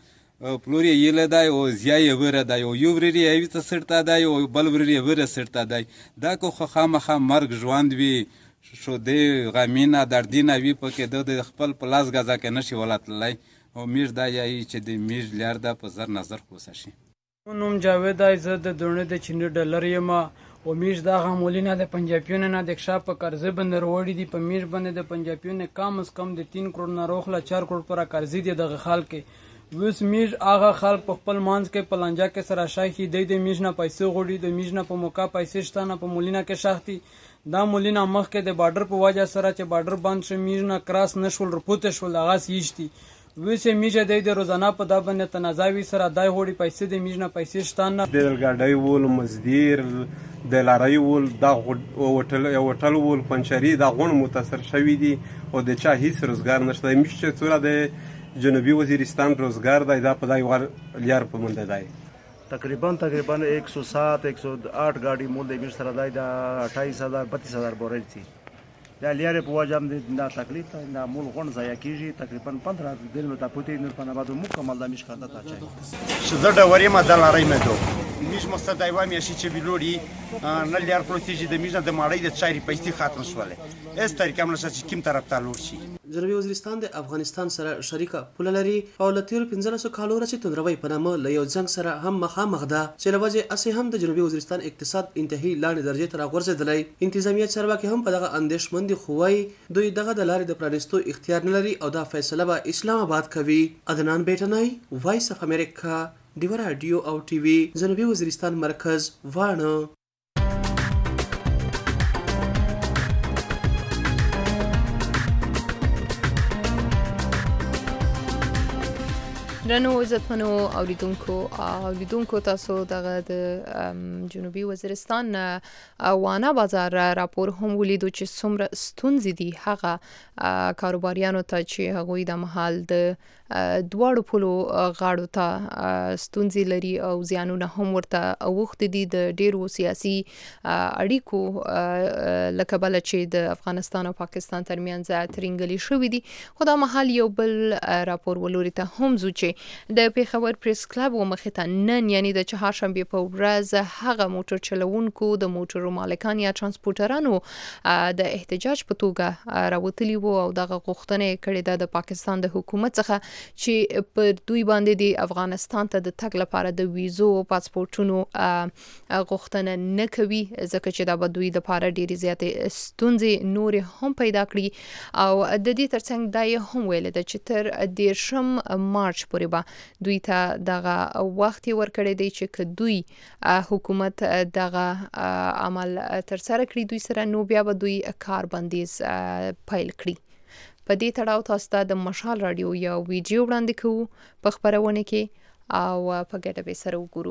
او پلور یې ییله دی او زیا یې وره دی او یو ورور یې یوې ته سړته دی او بل ورور یې وره سړته دی دا که خو خامخا مرګ ژوند وي شودې غمینه دردینه وي پکې د خپل په لاس ګزه کې نشي ولتلی او میش دا یی چې د میش لار ده په زر نظر خلاصه شي. نوم جاوید دی، زه د دوڼې د چیني ډلر یم او میش دا معمولی نه د پنجابیونو نه د کشا په قرضې باندې راوړي دي. په میش باندې د پنجابیونو کم از کم د تین کروڑ نه روخله چار کروڑ پورې قرضې دي دغه خال کې. اوس میش هغه خلک په خپل منځ کې په لانجه کې سره شایخي دی د میش نه پیسې غوړي، د میش نه په موقع پیسې شته نه په مولینه کې شاختي. دا مولینه مخکې د بارډر په وجه سره چې بارډر بند شو میش نه کراس نشول رپوته شول هغه سیشتي. ویسه میشه دی د روزانه په دا باندې تنازاوي سره دای هوړي پیسې د میش نه پیسې شته نه. د ګاډۍ ول مزدیر د لارۍ ول دا هوټل هوټل ول پنچري دا غون متاثر شوی دي او د چا هیڅ روزګار نشته. میش چې څوره د جنوبي وزیرستان روزګار دی دا په دای ور لیار په منده دی. تقریبا تقریبا एक सौ सात एक सौ आठ गाड़ी मूल दे मिस सरदाई दा अट्ठाईस हजार बत्तीस हजार बोरे थी या लियारे पुआ जाम दे ना तकलीफ ना मूल कोन जाया कीजी तकरीबन पंद्रह दिन में तापुती न पना बाद मुकम्मल दा मिस खाता था चाहिए शजडा वरी मा दल राई में दो मिस मस्त दाइवा में शी चे बिलोड़ी न लियार प्रोसीजर दे मिस د ماړی د چاري پیسې خاطر شواله اس طریقه موږ چې کوم طرف ته لور شي. جنوبي وزیرستان د افغانستان سره شریکه پوله لري او له تیرو پنځلسو سو کالو راځي توندروي په نامه له یو ځنګ سره هم مخامخ ده چې له وجې اسې هم د جنوبي وزیرستان اقتصاد انتهایی لاندې درجې ته راغورځېدلی. انتظامیه چارواکي هم په دغه اندېښمندي خو وایي دوی دغه د لارې د پرانیستو اختیار نه لري او دا فیصله به اسلام آباد کوي. عدنان بیټنای، وایس اف امریکا، ډیوه راډیو او ټي وي، جنوبي وزیرستان مرکز، واڼه. درنو عزتمنو اوریدونکو اوریدونکو تاسو دغه د جنوبي وزیرستان وانه بازار راپور هم ولیدو چې څومره ستونزې دي هغه کاروباریانو ته چې هغوی د محل د دواړو پلو غاړو ته ستونزې لري او زیانونه هم ورته اوښتي دي د ډیرو سیاسي اړیکو له کبله چې د افغانستان او پاکستان ترمنځ ترینګلي شوې دي. خو دا محل یو بل راپور ولوري ته هم ځو چې د پیښور پریس کلب ومخې ته نن یعنی د چهارشنبې په ورځ هغه موټر چلوونکو د موټرو مالکان یا ترانسپورټرانو د احتجاج په توګه راوتلي وو او دغه غوښتنه کړې ده د پاکستان د حکومت څخه چې پر دوی باندې د افغانستان ته د تګ لپاره د ویزو او پاسپورتونو غوښتنه نه کوي ځکه چې دا به دوی د لپاره ډېرې زیاتې ستونزې نورې هم پیدا کړي او د دې ترڅنګ دا یې هم ویل ده چې تر دېرشم مارچ پورې به دوی ته دغه وخت ورکړی دی چې که دوی حکومت دغه عمل ترسره کړي دوی سره نو بیا به دوی کار بندیز پیل کړي. په دې تړاو تاسو ته د مشال رادیو یو ویډیو وړاندې کوو په خپرونه کې او په ګډه به سره وګورو.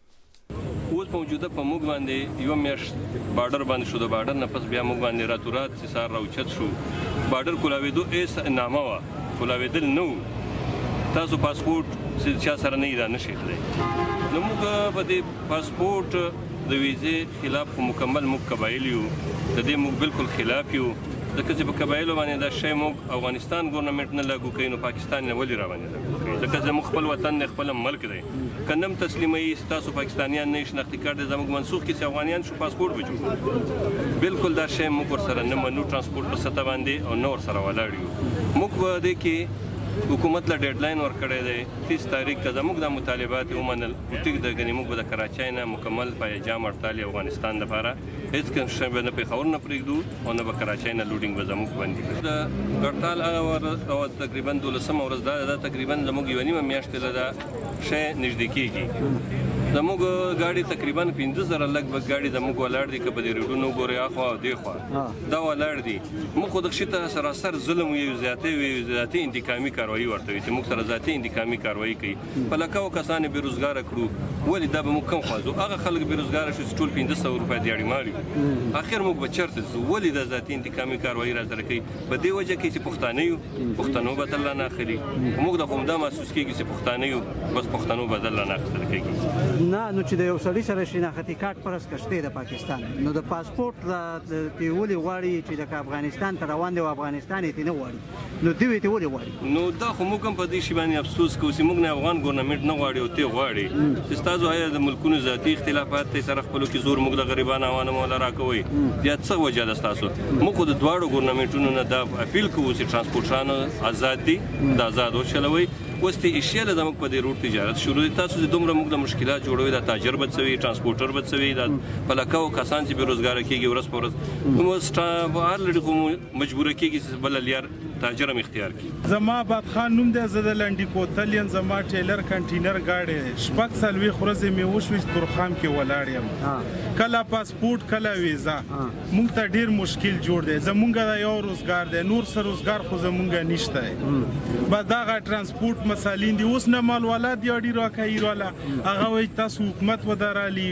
اوس موجوده په موږ باندې یو میاشت بارډر باندې شو د بارډر نه پس بیا موږ باندې راتورات چې سار راوچت شو بارډر کولاوېدو ایس نامه وه کولاوېدل نه و تاسو پاسپورټ چې چا سره نه دا نشي تللی نو موږ په دې پاسپورټ د ویزې خلاف مکمل موږ قبایل یو د دې موږ بالکل خلاف یو ځکه چې په قبایلو باندې دا شی موږ افغانستان ګورنمنټ نه لاګو کوي نو پاکستان نه ولې را باندې لاګو کوي ځکه زموږ خپل وطن نه خپل ملک دی که نه هم تسلیموي تاسو پاکستانیان نه شناختي کارت دی زموږ منسوخ کړي چې افغانیان شو پاسپورټ به جوړ بالکل دا شی موږ ورسره نه منو ترانسپورټ په سطح باندې او نه ورسره ولاړ یو موږ په دې کې حکومت له ډیډلاین ورکړی دی تیس تاریخ ته زموږ د مطالبات ومنل ټیک د ګنې موږ به د کراچۍ نه مکمل پایجام هړتال افغانستان لپاره هیڅ کوم شی به نه پېښور نه پرېږدو او نه به کراچۍ نه لوډینګ به زموږ بندي کړو د هړتال هغه تقریبا دولسمه ورځ دا ده تقریبا زموږ یوه نیمه میاشتې له دا شی نږدې کېږي زموږ ګاډي تقریبا پنځه زره لږ ګاډي زموږ ولاړ دي که به د روډونو وګورئ اخوا او دېخوا دا ولاړ دي موږ خو دغه شي ته سراسر ظلم ویو زیاتې ویو زیاتې انتقامي کاروایي ورته وي چې موږ سره ذاتي انتقامي کاروایي کوي په لکهو کسان یې بېروزګاره کړو ولې دا به موږ کم خوازو هغه خلک بېروزګاره شو چې ټول پنځه سوه روپۍ دیاړي مال یو اخر موږ به چرته ځو ولې د ذاتي انتقامي کاروایي را سره کوي په دې وجه کې چې پښتانه یو پښتنو بدل نه اخلي موږ د کوم دا محسوس کېږي چې پښتانه یو بس پښتنو بدل نه اخلي کېږي نه نو چې د یو سړي سره شناختی کارت پرس کشته د پاکستان نو د پاسپورت د تیولي غواړي چې د افغانستان ته روان دی او افغانستان ته نه غواړي نو دوی ته ولې غواړي نو دا خو موږ هم په دې شی باندې افسوس کوو چې موږ نه افغان ګورنمنت نه غواړي او ته غواړي چې تاسو هغه د ملکونو ذاتي اختلافات ته سره خپل کې زور موږ د غریبانو عوامو مولا راکوي بیا څه وجه ده تاسو موږ د دواړو ګورنمنټونو نه دا اپیل کوو چې ترانسپورټرانو آزاد دي د آزاد وشلوي وستي اشیاء د موږ په دې روټ تجارت شروع تاسو د دومره موږ د مشکلات جوړوي د تاجر بچوي ترانسپورټر بچوي د پلاکاو کسان چې بیروزګار کیږي ورس پورس نو ستا هر لړ کوم مجبور کیږي چې بل لیار تاجر هم اختیار کی زما باد خان نوم دی زده لنډی کوتلین زما ټیلر کنټینر گاډي شپږ سالوي خورزه می وشوي ترخام کې ولاړ یم کله پاسپورت کله ویزا مونږ ته ډیر مشکل جوړ دی زمونږ د یو روزګار دی نور سره روزګار خو زمونږ نشته بعد دا ترانسپورت مسالین دی اوس نه مال والا دی ډیر راکای والا هغه وای تاسو حکومت ودارالي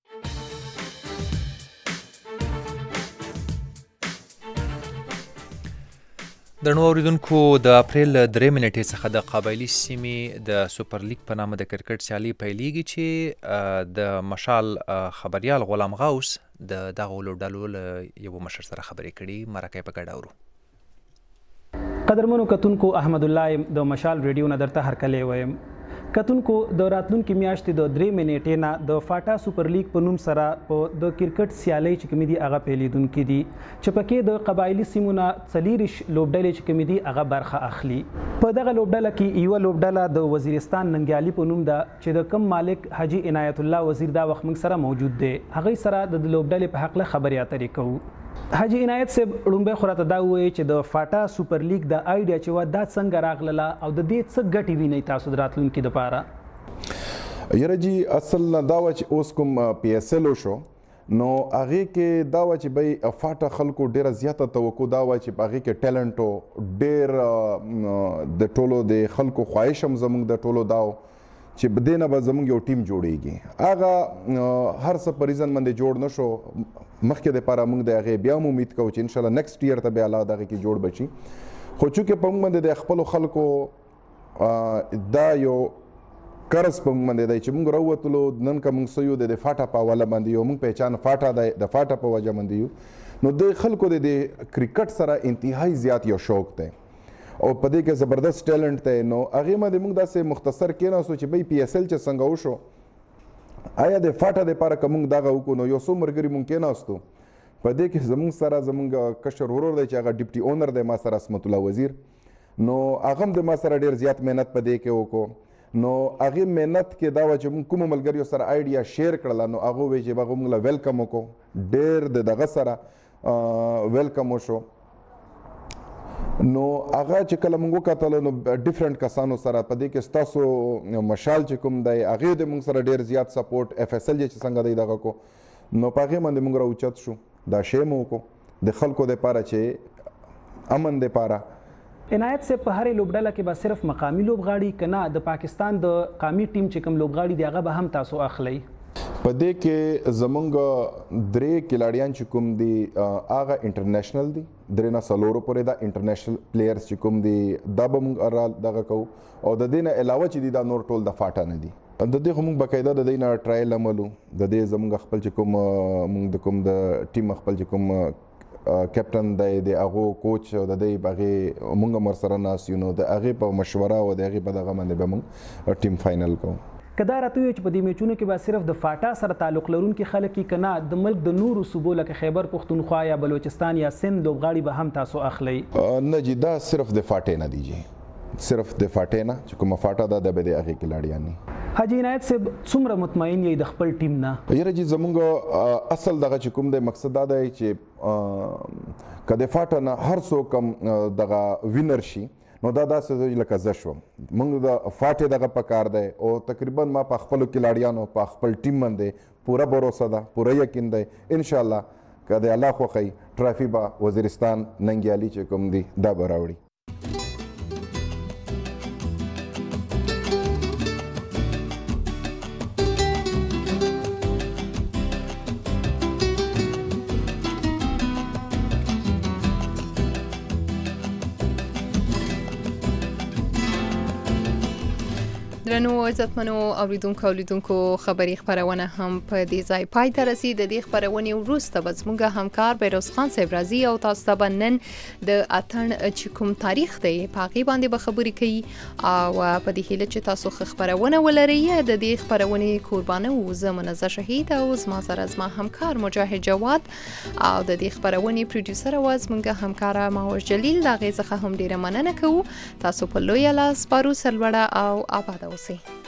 د نو اوریدونکو د اپریل درې منټې څخه د قبایلی سیمې د سوپر لیګ په نامه د کرکټ سیالي پیلېږي چې د مشال خبريال غلام غوث د دغه لوبډالو یو مشر سره خبرې کړي مرکه په ګډه اورو قدرمنو کتونکو احمد الله د مشال ریډیو نه درته هرکلی وایم کتونکو د راتلونکي میاشتې د درې منټې نه د فاټا سوپر لیګ په نوم سره په د کرکټ سیالۍ چې کومې دي هغه پیلېدونکي دي چې پکې د قبایلي سیمو نه څلېرویشت لوبډلې چې کومې دي هغه برخه اخلي په دغه لوبډله کې یوه لوبډله د وزیرستان ننګیالي په نوم ده چې د کم مالک حاجي عنایت الله وزیر دا وخت موږ سره موجود دی هغوی سره د لوبډلې په هکله خبرې اترې کوو حاجي عنایت صاحب لومبۍ خو راته دا ووایي چې د فاټا سوپر لیګ د آیډیا چې وه دا څنګه راغله او د دې څه ګټې وینئ تاسو د راتلونکي دپاره یاره جی اصل نه دا وه چې اوس کوم پی ایس ایل وشو نو هغې کې دا وه چې بی فاټا خلکو ډېره زیاته توقع دا وه چې په هغې کې ټیلنټ و ډېر د ټولو د خلکو خواهش هم زموږ د ټولو دا و چې په دې نه به زموږ یو ټیم جوړیږي هغه هر څه په ریزن باندې جوړ نه شو مخکې دپاره موږ د هغې بیا هم امید کوو چې انشاءالله نیکسټ ایئر ته بیا الله د هغې کې جوړ بشي خو چونکې په موږ باندې د خپلو خلکو دا یو قرض په موږ باندې دی چې موږ راووتلو نن که موږ څه یو د فاټا په حواله باندې یو موږ پهچان فاټا دی د فاټا په وجه باندې یو نو د خلکو د کرکټ سره انتهایی زیات یو شوق دی او په دې کې زبردست ټیلنټ دی نو هغې باندې موږ داسې مختصر کېناستو چې بی پی ایس ایل چې څنګه وشو آیا د فاټا دپاره که موږ دغه وکړو نو یو څو ملګري موږ کېناستو په دې کې زموږ سره زموږ کشر ورور دی چې هغه ډپټي اونر دی ما سره عصمت الله وزیر نو هغه هم د ما سره ډېر زیات محنت په دې کې وکړو نو هغې محنت کې دا وه چې موږ کومو ملګریو سره آیډیا شیر کړله نو هغه ووایي چې هغه موږ له ویلکم وکړو ډېر د دغه سره ویلکم وشو نو هغه چې کله موږ وکتلو نو ډفرنټ کسانو سره په دې کې ستاسو مشال چې کوم دی هغې د موږ سره ډېر زیات سپورټ اف ایس ایل چې څنګه دی دغه کو نو په هغې باندې موږ راوچت شو دا شی مو وکړو د خلکو دپاره چې امن دپاره عنایت صاحب په هرې لوبډله کې به صرف مقامي لوبغاړي که نه د پاکستان د قامي ټیم چې کوم لوبغاړي دی هغه به هم تاسو اخلئ په دې کې زمونږ درې کلاړیان چې کوم دي هغه انټرنیشنل دي درې نه څلورو پورې دا انټرنیشنل پلیئرز چې کوم دي دا به موږ دغه کوو او د دې نه علاوه چې دي دا نور ټول د فاټا نه دي د دې خو موږ باقاعده د دې نه ټرایل عملو د دې زموږ خپل چې کوم موږ د کوم د ټیم خپل چې کوم کیپټن دی د هغو کوچ د دې په هغې موږ هم ورسره ناست یو نو د هغې په مشوره او د هغې په دغه باندې به موږ ټیم فاینل کوو که دا راته ووایو چې په دې میچونو کې به صرف د فاټا سره تعلق لرونکي خلک که نه د ملک د نورو صوبو لکه خیبر پښتونخوا یا بلوچستان یا سند لوبغاړي به هم تاسو اخلئ نه جی دا صرف د فاټې نه دی جی صرف د فاټې نه چې کومه فاټا ده د به د هغې کلاړیان دي حاجي عنایت صاحب څومره مطمئن یې د خپل ټیم نه یاره جی زمونږ اصل دغه چې کوم دی مقصد دا دی چې که د فاټا نه هر څوک هم دغه وینر شي نو دا داسې دی لکه زه شوم موږ د فاټې دغه په کار دی او تقریبا ما په خپلو کلاړیانو په خپل ټیم باندې پوره بروسه ده پوره یقین دی انشاءالله که د الله خوښوي ټرافي به وزیرستان ننګیالي چې کوم دي دا به راوړي درنو عزتمنو اوریدونکو اولیدونکو خبری خبرونه هم په دې ځای پای ته رسید. د دې خبرونې وروسته به زموږ همکار بیروز خان صاحب راځي او تاسو ته به نن د اتن چې کوم تاریخ دی په هغې باندې به خبرې کوي او په دې هیله چې تاسو ښه خبرونه ولرئ. د دې خبرونې قربانه و زه منزه شهید او زما سره زما همکار مجاهد جواد او د دې خبرونې پروډیوسر و زموږ همکاره ماوش جلیل. د هغې څخه هم ډېره مننه کوو. تاسو په لویه لاس سپارو. سرلوړه او آباده اوسئ.